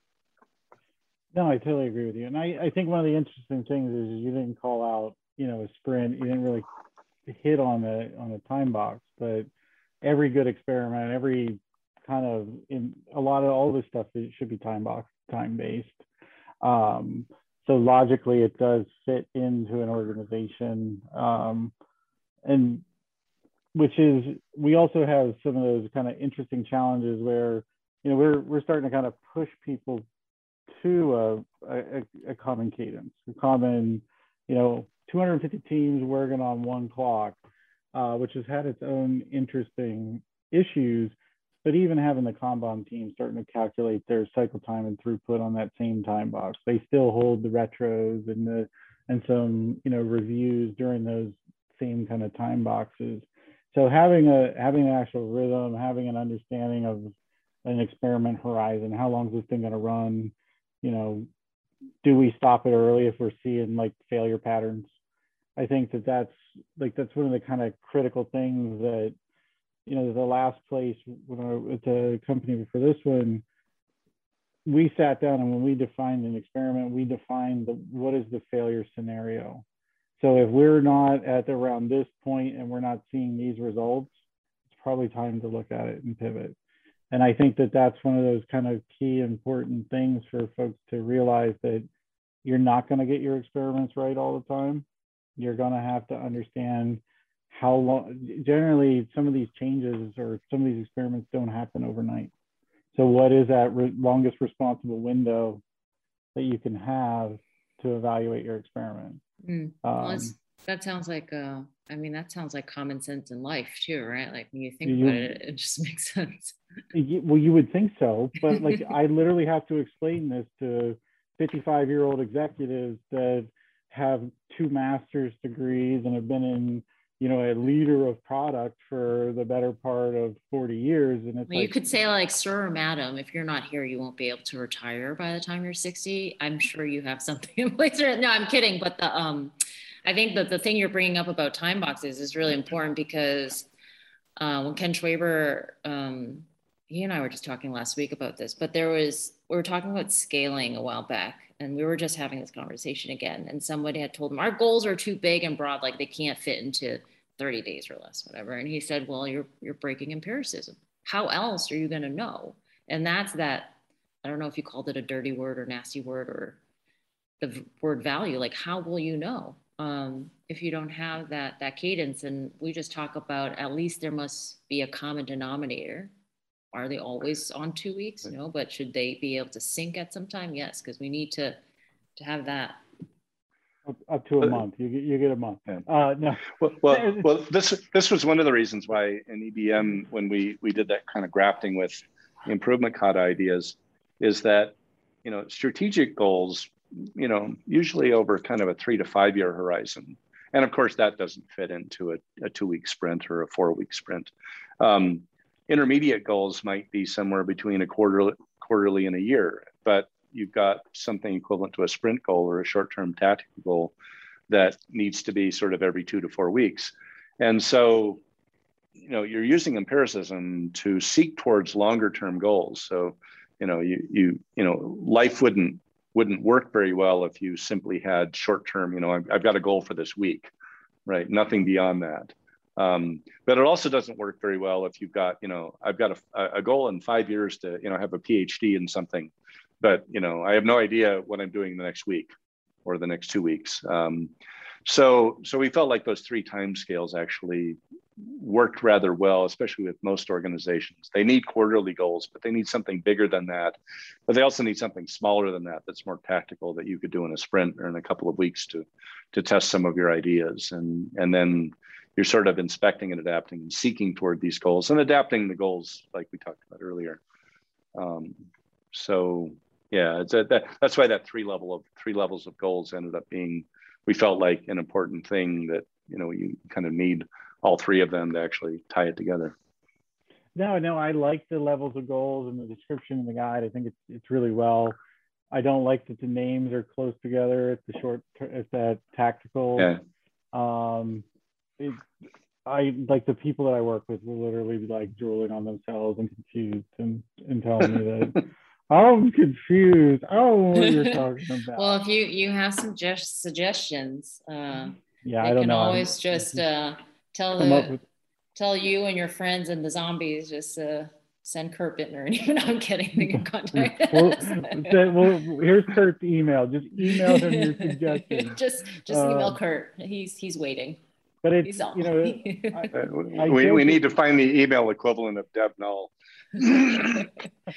No, I totally agree with you. And I, I think one of the interesting things is you didn't call out, you know, a sprint. You didn't really hit on the on the time box, but every good experiment, every kind of, in a lot of all this stuff, it should be time box, time based. Um, so logically, it does fit into an organization, um, and which is, we also have some of those kind of interesting challenges where, you know, we're we're starting to kind of push people to a, a, a common cadence, a common, you know, two hundred fifty teams working on one clock. Uh, which has had its own interesting issues, but even having the Kanban team starting to calculate their cycle time and throughput on that same time box, they still hold the retros and the and some, you know, reviews during those same kind of time boxes. So having a having an actual rhythm, having an understanding of an experiment horizon, how long is this thing going to run? You know, do we stop it early if we're seeing like failure patterns? I think that that's like, that's one of the kind of critical things that, you know, the last place when I was at the company before this one, we sat down and when we defined an experiment, we defined the, what is the failure scenario. So if we're not at around this point and we're not seeing these results, it's probably time to look at it and pivot. And I think that that's one of those kind of key important things for folks to realize, that you're not going to get your experiments right all the time. You're going to have to understand how long, generally some of these changes or some of these experiments don't happen overnight. So what is that re longest responsible window that you can have to evaluate your experiment? Mm. Well, um, that sounds like, uh, I mean, that sounds like common sense in life too, right? Like when you think you, about it, it just makes sense. You, well, you would think so, but like I literally have to explain this to fifty-five year old executives that have two master's degrees and have been in, you know, a leader of product for the better part of forty years. And it's well, like, you could say like, sir or madam, if you're not here, you won't be able to retire by the time you're sixty. I'm sure you have something in place. No, I'm kidding. But the, um, I think that the thing you're bringing up about time boxes is really important, because uh, when Ken Schwaber, um, he and I were just talking last week about this, but there was, we were talking about scaling a while back, and we were just having this conversation again. And somebody had told him, our goals are too big and broad, like they can't fit into thirty days or less, whatever. And he said, well, you're, you're breaking empiricism. How else are you going to know? And that's that, I don't know if you called it a dirty word or nasty word or the word value, like how will you know? Um, if you don't have that, that cadence. And we just talk about, at least there must be a common denominator. Are they always on two weeks? No, but should they be able to sync at some time? Yes, because we need to, to have that. Up, up to a but, month, you get, you get a month. Yeah. Uh, no. Well, well, well, this this was one of the reasons why in E B M, when we we did that kind of grafting with improvement kata ideas, is that, you know, strategic goals, you know, usually over kind of a three to five year horizon, and of course that doesn't fit into a, a two week sprint or a four week sprint. Um, intermediate goals might be somewhere between a quarter quarterly and a year, but you've got something equivalent to a sprint goal or a short-term tactical goal that needs to be sort of every two to four weeks. And so, you know, you're using empiricism to seek towards longer-term goals. So, you know, you you you know, life wouldn't wouldn't work very well if you simply had short-term. You know, I've, I've got a goal for this week, right? Nothing beyond that. Um, but it also doesn't work very well if you've got, you know, I've got a, a goal in five years to, you know, have a PhD in something. But, you know, I have no idea what I'm doing the next week or the next two weeks. Um, so, so we felt like those three timescales actually worked rather well, especially with most organizations. They need quarterly goals, but they need something bigger than that. But they also need something smaller than that, that's more tactical, that you could do in a sprint or in a couple of weeks to, to test some of your ideas. And, and then you're sort of inspecting and adapting and seeking toward these goals and adapting the goals like we talked about earlier. Um, so, yeah, it's a, that, that's why that three level of three levels of goals ended up being, we felt like an important thing that, you know, you kind of need all three of them to actually tie it together. No, no, I like the levels of goals and the description in the guide. I think it's it's really well. I don't like that the names are close together. It's the short, it's that tactical. Yeah. Um, it, I like the people that I work with will literally be like drooling on themselves and confused and, and telling me that. I'm confused. I don't know what you're talking about. Well, if you you have some just suggestions, uh, yeah, they I don't can know. always I'm, just uh, tell the with... tell you and your friends and the zombies just uh, send Kurt Bittner. And even I'm kidding, they can contact well, well, here's Kurt's email. Just email him your suggestions. just just uh, email Kurt. He's he's waiting. But it's, you know, I, I we, we need to find the email equivalent of Deb Null. And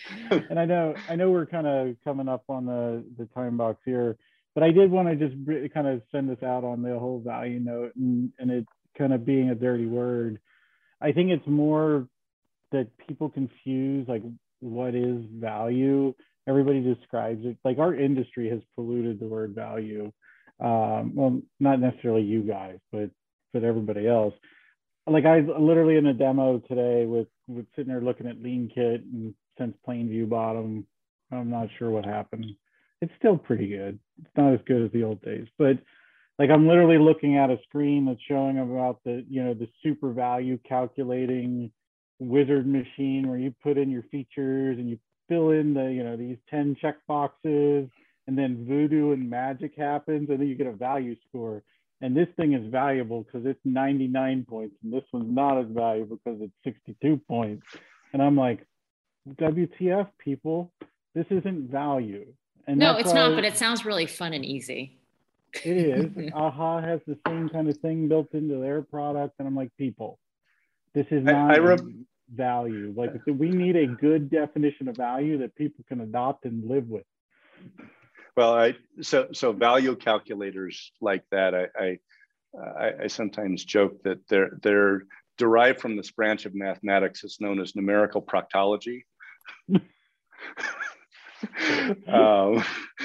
I know, I know we're kind of coming up on the, the time box here, but I did want to just kind of send this out on the whole value note, and, and it kind of being a dirty word. I think it's more that people confuse like what is value. Everybody describes it like our industry has polluted the word value. Um, well, not necessarily you guys, but but everybody else. Like I literally in a demo today with, with sitting there looking at Lean Kit, and since Plainview bottom, I'm not sure what happened. It's still pretty good. It's not as good as the old days, but like I'm literally looking at a screen that's showing about the, you know, the super value calculating wizard machine where you put in your features and you fill in the, you know, these ten check boxes, and then voodoo and magic happens, and then you get a value score. And this thing is valuable because it's ninety-nine points, and this one's not as valuable because it's sixty-two points. And I'm like, W T F, people, this isn't value. And no, it's not, but it sounds really fun and easy. It is. AHA has the same kind of thing built into their product. And I'm like, people, this is not I, I rem- value. Like, we need a good definition of value that people can adopt and live with. Well, I so so value calculators like that, I I, I, I sometimes joke that they're they're derived from this branch of mathematics that's known as numerical proctology. um,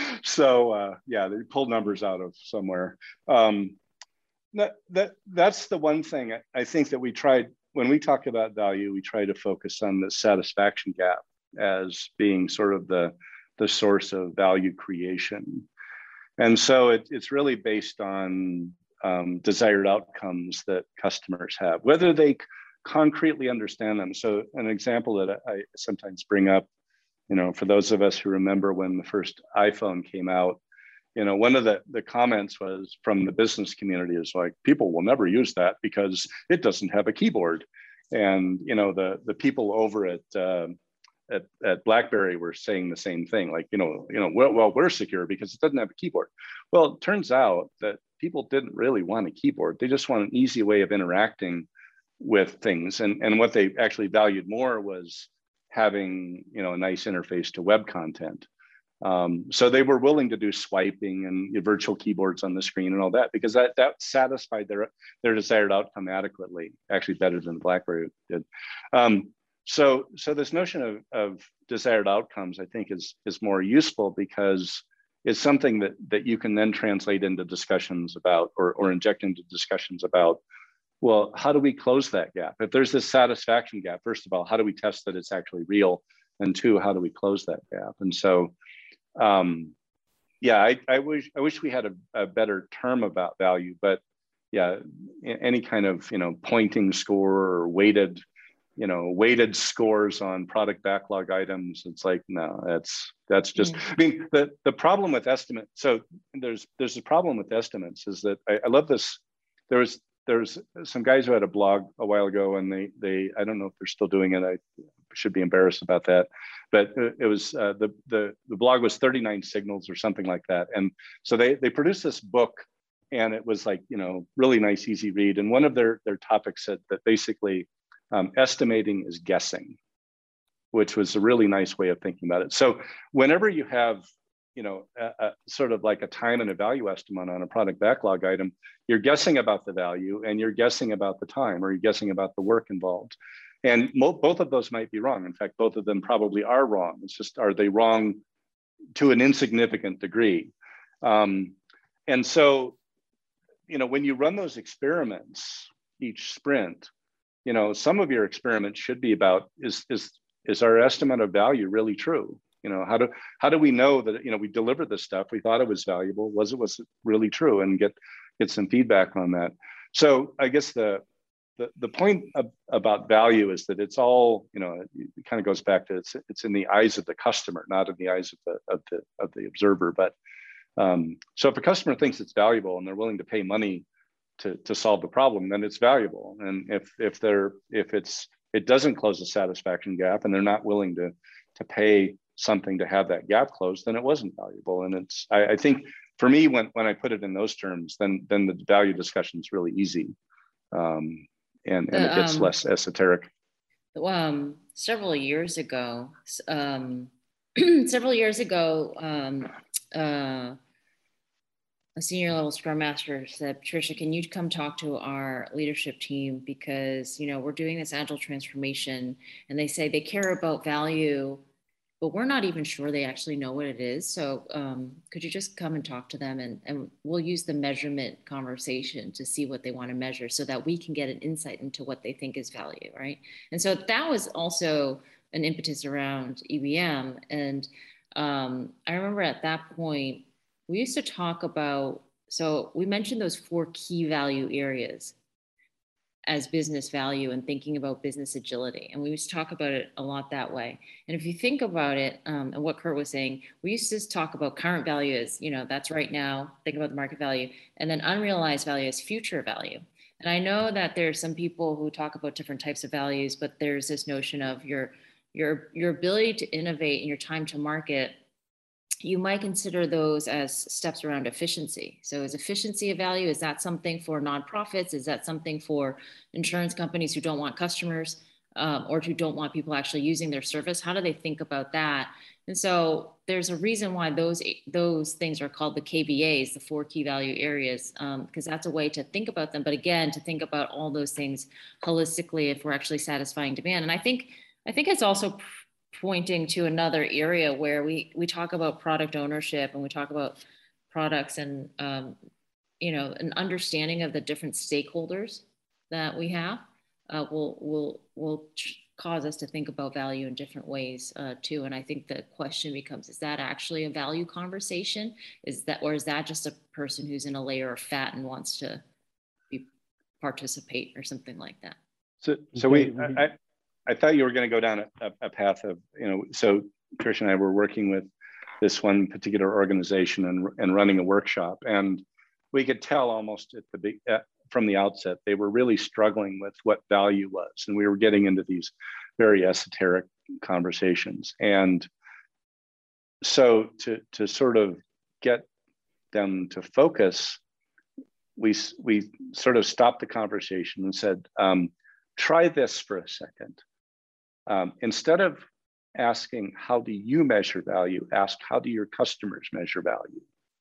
so uh, yeah, they pull numbers out of somewhere. Um, that that that's the one thing I, I think that we tried when we talk about value. We try to focus on the satisfaction gap as being sort of the the source of value creation. And so it, it's really based on um, desired outcomes that customers have, whether they c- concretely understand them. So an example that I, I sometimes bring up, you know, for those of us who remember when the first iPhone came out, you know, one of the, the comments was from the business community is like, people will never use that because it doesn't have a keyboard. And, you know, the, the people over at, uh, At, at BlackBerry were saying the same thing, like, you know, you know, well, well, we're secure because it doesn't have a keyboard. Well, it turns out that people didn't really want a keyboard. They just want an easy way of interacting with things. And, and what they actually valued more was having, you know, a nice interface to web content. Um, so they were willing to do swiping and virtual keyboards on the screen and all that, because that, that satisfied their, their desired outcome adequately, actually better than BlackBerry did. Um, So, so this notion of, of desired outcomes, I think, is is more useful because it's something that that you can then translate into discussions about, or or inject into discussions about. Well, how do we close that gap? If there's this satisfaction gap, first of all, how do we test that it's actually real? And two, how do we close that gap? And so, um, yeah, I, I wish I wish we had a, a better term about value, but yeah, any kind of, you know, pointing score or weighted. you know, weighted scores on product backlog items. It's like, no, that's, that's just, mm. I mean, the, the problem with estimates. So there's, there's a problem with estimates is that I, I love this. There was, there's some guys who had a blog a while ago and they, they, I don't know if they're still doing it. I should be embarrassed about that, but it was, uh, the, the, the blog was thirty-nine signals or something like that. And so they, they produced this book and it was like, you know, really nice, easy read. And one of their, their topics said that basically, Um, estimating is guessing, which was a really nice way of thinking about it. So whenever you have, you know, a, a, sort of like a time and a value estimate on a product backlog item, you're guessing about the value and you're guessing about the time, or you're guessing about the work involved. And mo- both of those might be wrong. In fact, both of them probably are wrong. It's just, are they wrong to an insignificant degree? Um, and so, you know, when you run those experiments each sprint, you know, some of your experiments should be about, is is is our estimate of value really true? You know, how do how do we know that, you know, we delivered this stuff, we thought it was valuable, was it was it really true, and get get some feedback on that. So I guess the the, the point of, about value is that it's all, you know, it kind of goes back to it's it's in the eyes of the customer, not in the eyes of the of the of the observer. But um, so if a customer thinks it's valuable and they're willing to pay money to, to solve the problem, then it's valuable. And if if they're if it's it doesn't close the satisfaction gap and they're not willing to to pay something to have that gap closed, then it wasn't valuable. And it's I, I think for me, when when I put it in those terms, then then the value discussion is really easy, um, and and the, it gets um, less esoteric. Um, several years ago, um, several years ago, um, uh, a senior level scrum master said, Patricia, can you come talk to our leadership team? Because, you know, we're doing this agile transformation and they say they care about value, but we're not even sure they actually know what it is. So um, could you just come and talk to them, and, and we'll use the measurement conversation to see what they want to measure so that we can get an insight into what they think is value, right? And so that was also an impetus around E B M. And um, I remember at that point, we used to talk about, so we mentioned those four key value areas. as business value and thinking about business agility. And we used to talk about it a lot that way. And if you think about it, um, and what Kurt was saying, we used to talk about current value as, you know, that's right now, think about the market value, and then unrealized value as future value. And I know that there's some people who talk about different types of values, but there's this notion of your, your, your ability to innovate and your time to market. You might consider those as steps around efficiency. So is efficiency a value? Is that something for nonprofits? Is that something for insurance companies who don't want customers um, or who don't want people actually using their service? How do they think about that? And so there's a reason why those, those things are called the K V As, the four key value areas, because um, that's a way to think about them. But again, to think about all those things holistically if we're actually satisfying demand. And I think, I think it's also pointing to another area where we we talk about product ownership and we talk about products and um, you know, an understanding of the different stakeholders that we have uh, will will will cause us to think about value in different ways uh, too. And I think the question becomes: is that actually a value conversation? Is that, or is that just a person who's in a layer of fat and wants to be, participate or something like that? So so we. I, I thought you were going to go down a, a path of, you know, so Trish and I were working with this one particular organization and, and running a workshop, and we could tell almost at the big, uh, from the outset, they were really struggling with what value was. And we were getting into these very esoteric conversations. And so to, to sort of get them to focus, we, we sort of stopped the conversation and said, um, try this for a second. Um, instead of asking, how do you measure value? Ask, how do your customers measure value?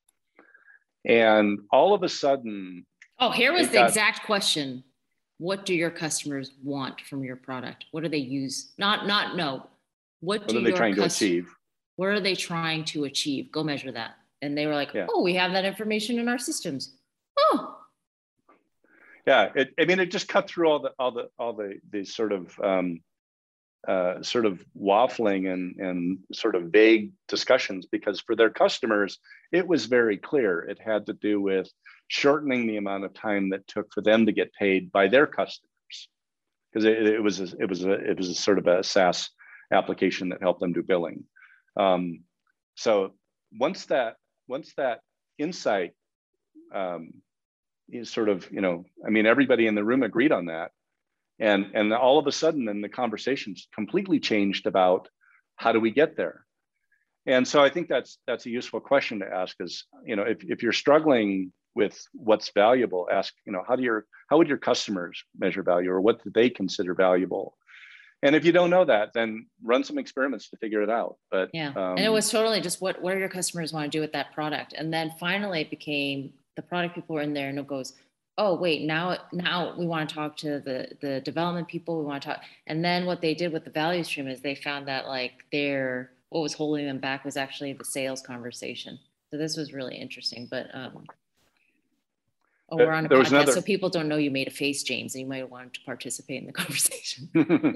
And all of a sudden. Oh, here was the got, exact question. What do your customers want from your product? What do they use? Not, not, no. What, what do are they your trying customers, to achieve? What are they trying to achieve? Go measure that. And they were like, yeah. oh, we have that information in our systems. Oh. Yeah, it, I mean, it just cut through all the, all the, all the, the sort of, um, Uh, sort of waffling and, and sort of vague discussions, because for their customers, it was very clear. It had to do with shortening the amount of time that took for them to get paid by their customers, because it, it was a, it was a, it was a sort of a SaaS application that helped them do billing. Um, so once that once that insight um, is sort of, you know, I mean, everybody in the room agreed on that. And, and all of a sudden, then the conversations completely changed about how do we get there? And so I think that's that's a useful question to ask is, you know, if, if you're struggling with what's valuable, ask, you know, how do your how would your customers measure value, or what do they consider valuable? And if you don't know that, then run some experiments to figure it out. But yeah, um, and it was totally just what what do your customers want to do with that product? And then finally it became the product people were in there and it goes, oh, wait, now, now we want to talk to the, the development people. We want to talk. And then what they did with the value stream is they found that like their, what was holding them back was actually the sales conversation. So this was really interesting, but, um, oh, we're on a podcast, another... so people don't know you made a face, James, and you might want to participate in the conversation.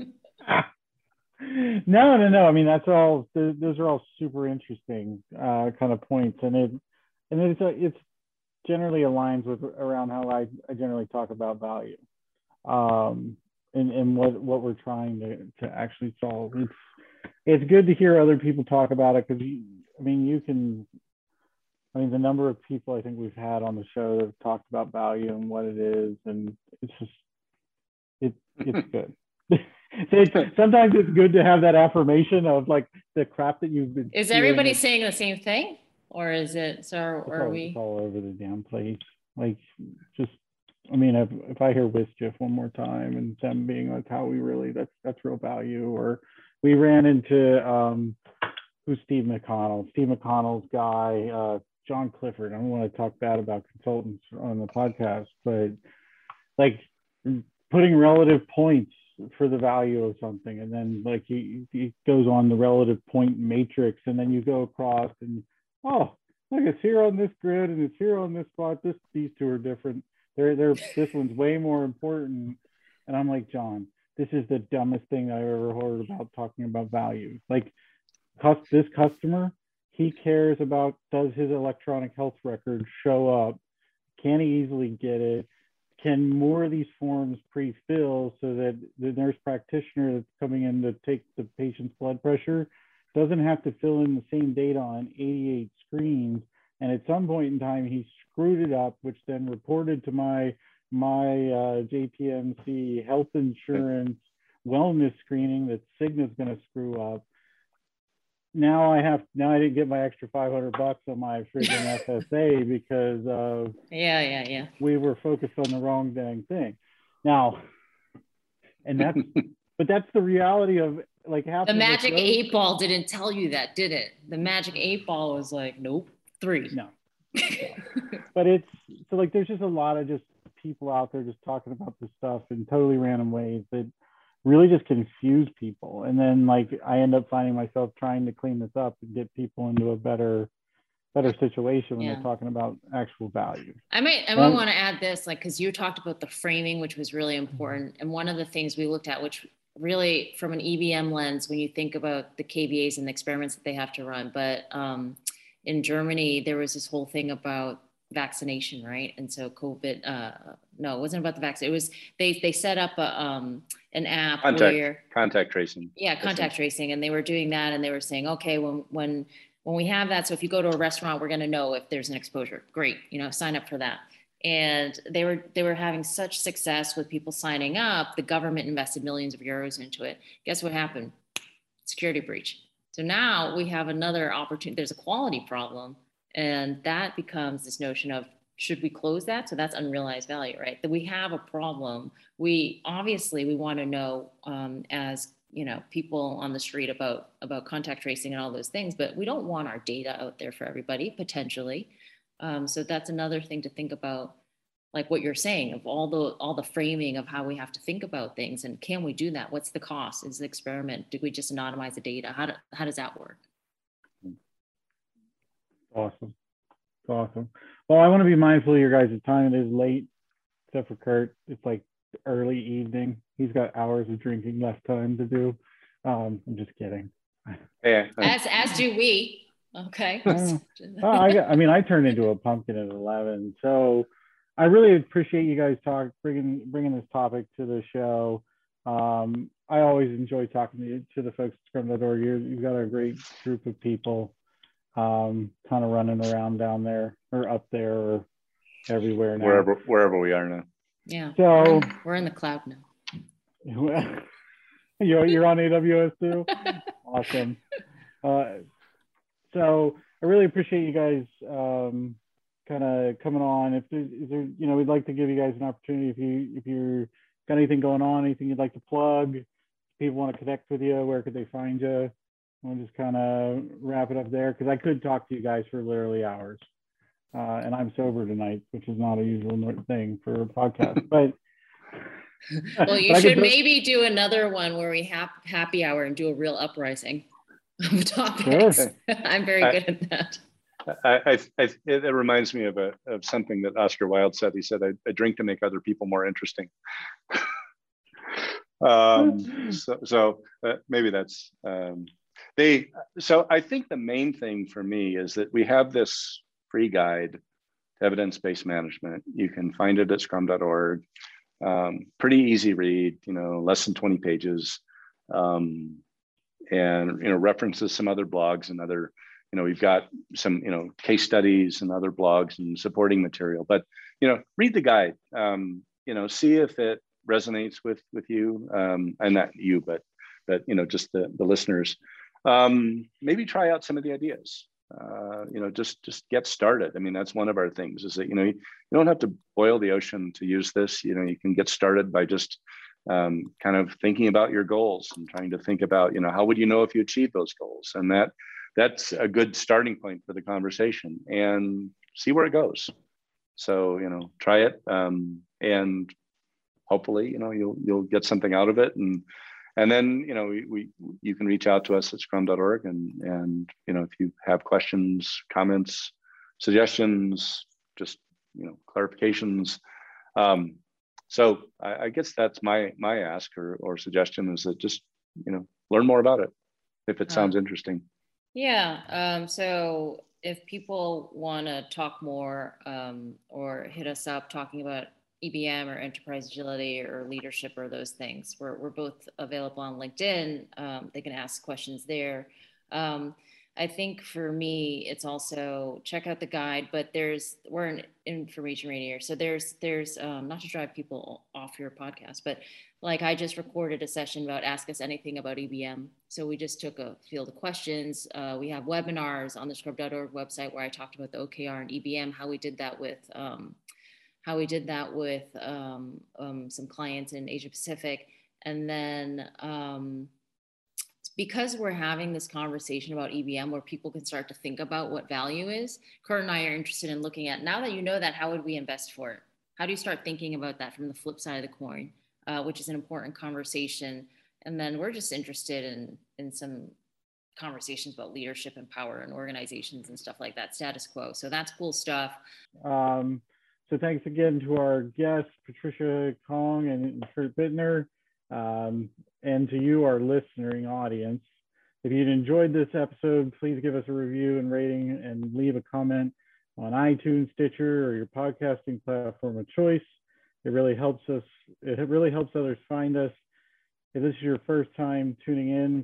no, no, no. I mean, that's all, those are all super interesting uh, kind of points. And it, and it's, it's, generally aligns with around how I, I generally talk about value um, and, and what, what we're trying to, to actually solve. It's, it's good to hear other people talk about it because, I mean, you can, I mean, the number of people I think we've had on the show that have talked about value and what it is, and it's just, it, it's good. it's, sometimes it's good to have that affirmation of like the crap that you've been. Is everybody saying the same thing? Or is it, so are, it's are all, we? It's all over the damn place. Like, just, I mean, if, if I hear WisGIF one more time and them being like, how we really, that's that's real value. Or we ran into, um, who's Steve McConnell? Steve McConnell's guy, uh, John Clifford. I don't want to talk bad about consultants on the podcast, but like putting relative points for the value of something. And then like he, he goes on the relative point matrix, and then you go across and, oh, look, it's here on this grid and it's here on this spot. This, these two are different. They're, they're, this one's way more important. And I'm like, John, this is the dumbest thing I've ever heard about talking about value. Like, this customer, he cares about, does his electronic health record show up? Can he easily get it? can more of these forms pre-fill so that the nurse practitioner that's coming in to take the patient's blood pressure doesn't have to fill in the same data on eighty-eight screens. And at some point in time, he screwed it up, which then reported to my my uh, J P M C health insurance wellness screening that Cigna's going to screw up. Now I have now I didn't get my extra five hundred bucks on my freaking F S A because of yeah yeah yeah we were focused on the wrong dang thing. Now, and that's but that's the reality of like half the of magic those, eight ball didn't tell you that, did it? The magic eight ball was like, nope, three. No. But it's so like there's just a lot of just people out there just talking about this stuff in totally random ways that really just confuse people. And then like I end up finding myself trying to clean this up and get people into a better better situation when yeah. they're talking about actual value. I might I might want to add this, like, because you talked about the framing, which was really important. And one of the things we looked at, which really from an E B M lens, when you think about the K V As and the experiments that they have to run, but um, in Germany, there was this whole thing about vaccination, right? And so COVID, uh, no, it wasn't about the vaccine. It was, they they set up a, um, an app contact, where- contact tracing. Yeah, contact tracing. And they were doing that and they were saying, okay, when, when, when we have that, so if you go to a restaurant, we're going to know if there's an exposure. Great, you know, sign up for that. And they were, they were having such success with people signing up. The government invested millions of euros into it. Guess what happened? Security breach. So now we have another opportunity. There's a quality problem. And that becomes this notion of, should we close that? So that's unrealized value, right? That we have a problem. We obviously, we want to know um, as, you know, people on the street about, about contact tracing and all those things, but we don't want our data out there for everybody, potentially. Um, so that's another thing to think about, like what you're saying, of all the, all the framing of how we have to think about things. And can we do that? What's the cost? Is the experiment? Do we just anonymize the data? How, do, how does that work? Awesome. Awesome. Well, I want to be mindful of your guys' time. It is late, except for Kurt. It's like early evening. He's got hours of drinking left time to do. Um, I'm just kidding. Yeah. As, as do we. Okay. Uh, I, got, I mean, I turned into a pumpkin at eleven. So I really appreciate you guys talk, bringing, bringing this topic to the show. Um, I always enjoy talking to, you, to the folks at Scrum dot org. You've got a great group of people um, kind of running around down there or up there or everywhere now. Wherever, wherever we are now. Yeah. So we're in, we're in the cloud now. you're, you're on A W S too? Awesome. Uh, so I really appreciate you guys um, kind of coming on. If there's, is there, you know, we'd like to give you guys an opportunity if you if you're got anything going on, anything you'd like to plug, if people want to connect with you, where could they find you? We'll just kind of wrap it up there because I could talk to you guys for literally hours. Uh, and I'm sober tonight, which is not a usual thing for a podcast. But well, you should maybe do another one where we have happy hour and do a real uprising of topics. Sure. I'm very I, good at that. I, I, I, it reminds me of a of something that Oscar Wilde said. He said, "I, I drink to make other people more interesting." um, so so uh, maybe that's. Um, They, so I think the main thing for me is that we have this free guide to evidence-based management. You can find it at scrum dot org. Um, pretty easy read, you know, less than twenty pages. Um, and, you know, references some other blogs and other, you know, we've got some, you know, case studies and other blogs and supporting material. But, you know, read the guide, um, you know, see if it resonates with, with you, um, and not you, but, but, you know, just the, the listeners. Um, maybe try out some of the ideas, uh, you know, just, just get started. I mean, that's one of our things is that, you know, you, you don't have to boil the ocean to use this. You know, you can get started by just um, kind of thinking about your goals and trying to think about, you know, how would you know if you achieve those goals? And that, that's a good starting point for the conversation and see where it goes. So, you know, try it um, and hopefully, you know, you'll, you'll get something out of it. And And then, you know, we, we you can reach out to us at scrum dot org and, and, you know, if you have questions, comments, suggestions, just, you know, clarifications. Um, so I, I guess that's my, my ask or, or suggestion is that just, you know, learn more about it if it sounds um, interesting. Yeah. Um, so if people want to talk more um, or hit us up talking about E B M or enterprise agility or leadership or those things. We're, we're both available on LinkedIn. Um, they can ask questions there. Um, I think for me, it's also check out the guide, but there's, we're an information radio. So there's, there's um, not to drive people off your podcast, but like I just recorded a session about ask us anything about E B M. So we just took a field of questions. Uh, we have webinars on the scrub dot org website where I talked about the O K R and E B M, how we did that with, um, how we did that with um, um, some clients in Asia Pacific. And then um, because we're having this conversation about E B M where people can start to think about what value is, Kurt and I are interested in looking at, now that you know that, how would we invest for it? How do you start thinking about that from the flip side of the coin, uh, which is an important conversation. And then we're just interested in, in some conversations about leadership and power and organizations and stuff like that, status quo. So that's cool stuff. Um, so thanks again to our guests, Patricia Kong and Kurt Bittner. Um, and to you, our listening audience. If you'd enjoyed this episode, please give us a review and rating and leave a comment on iTunes, Stitcher, or your podcasting platform of choice. It really helps us, it really helps others find us. If this is your first time tuning in,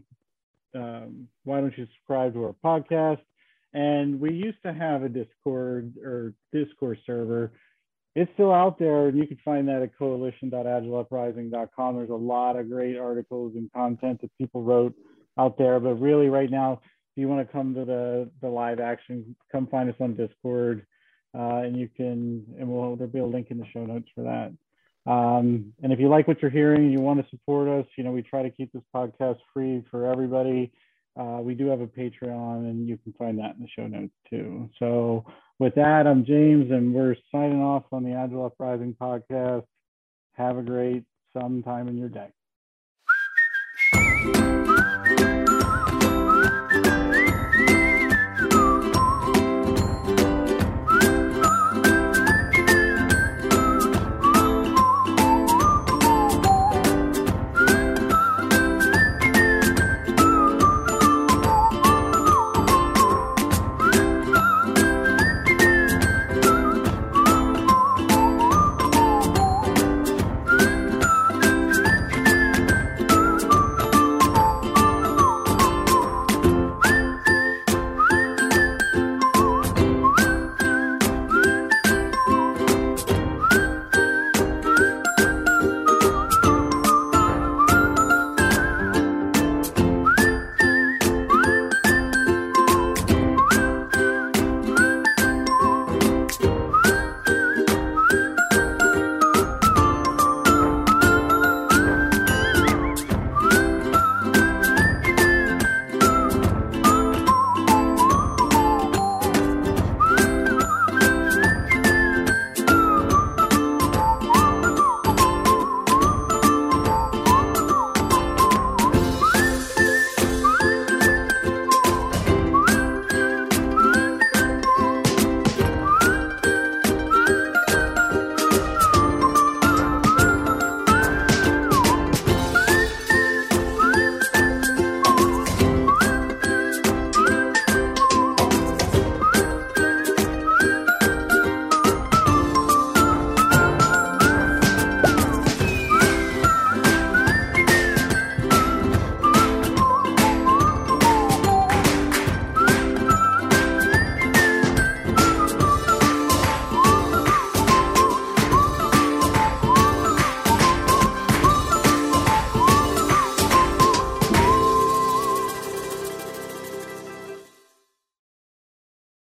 um, why don't you subscribe to our podcast? And we used to have a Discord or Discourse server. It's still out there, and you can find that at coalition dot agile uprising dot com. There's a lot of great articles and content that people wrote out there. But really, right now, if you want to come to the, the live action, come find us on Discord, uh, and you can, and we'll, there'll be a link in the show notes for that. Um, and if you like what you're hearing and you want to support us, you know, we try to keep this podcast free for everybody. Uh, we do have a Patreon, and you can find that in the show notes too. So with that, I'm James, and we're signing off on the Agile Uprising podcast. Have a great sometime in your day.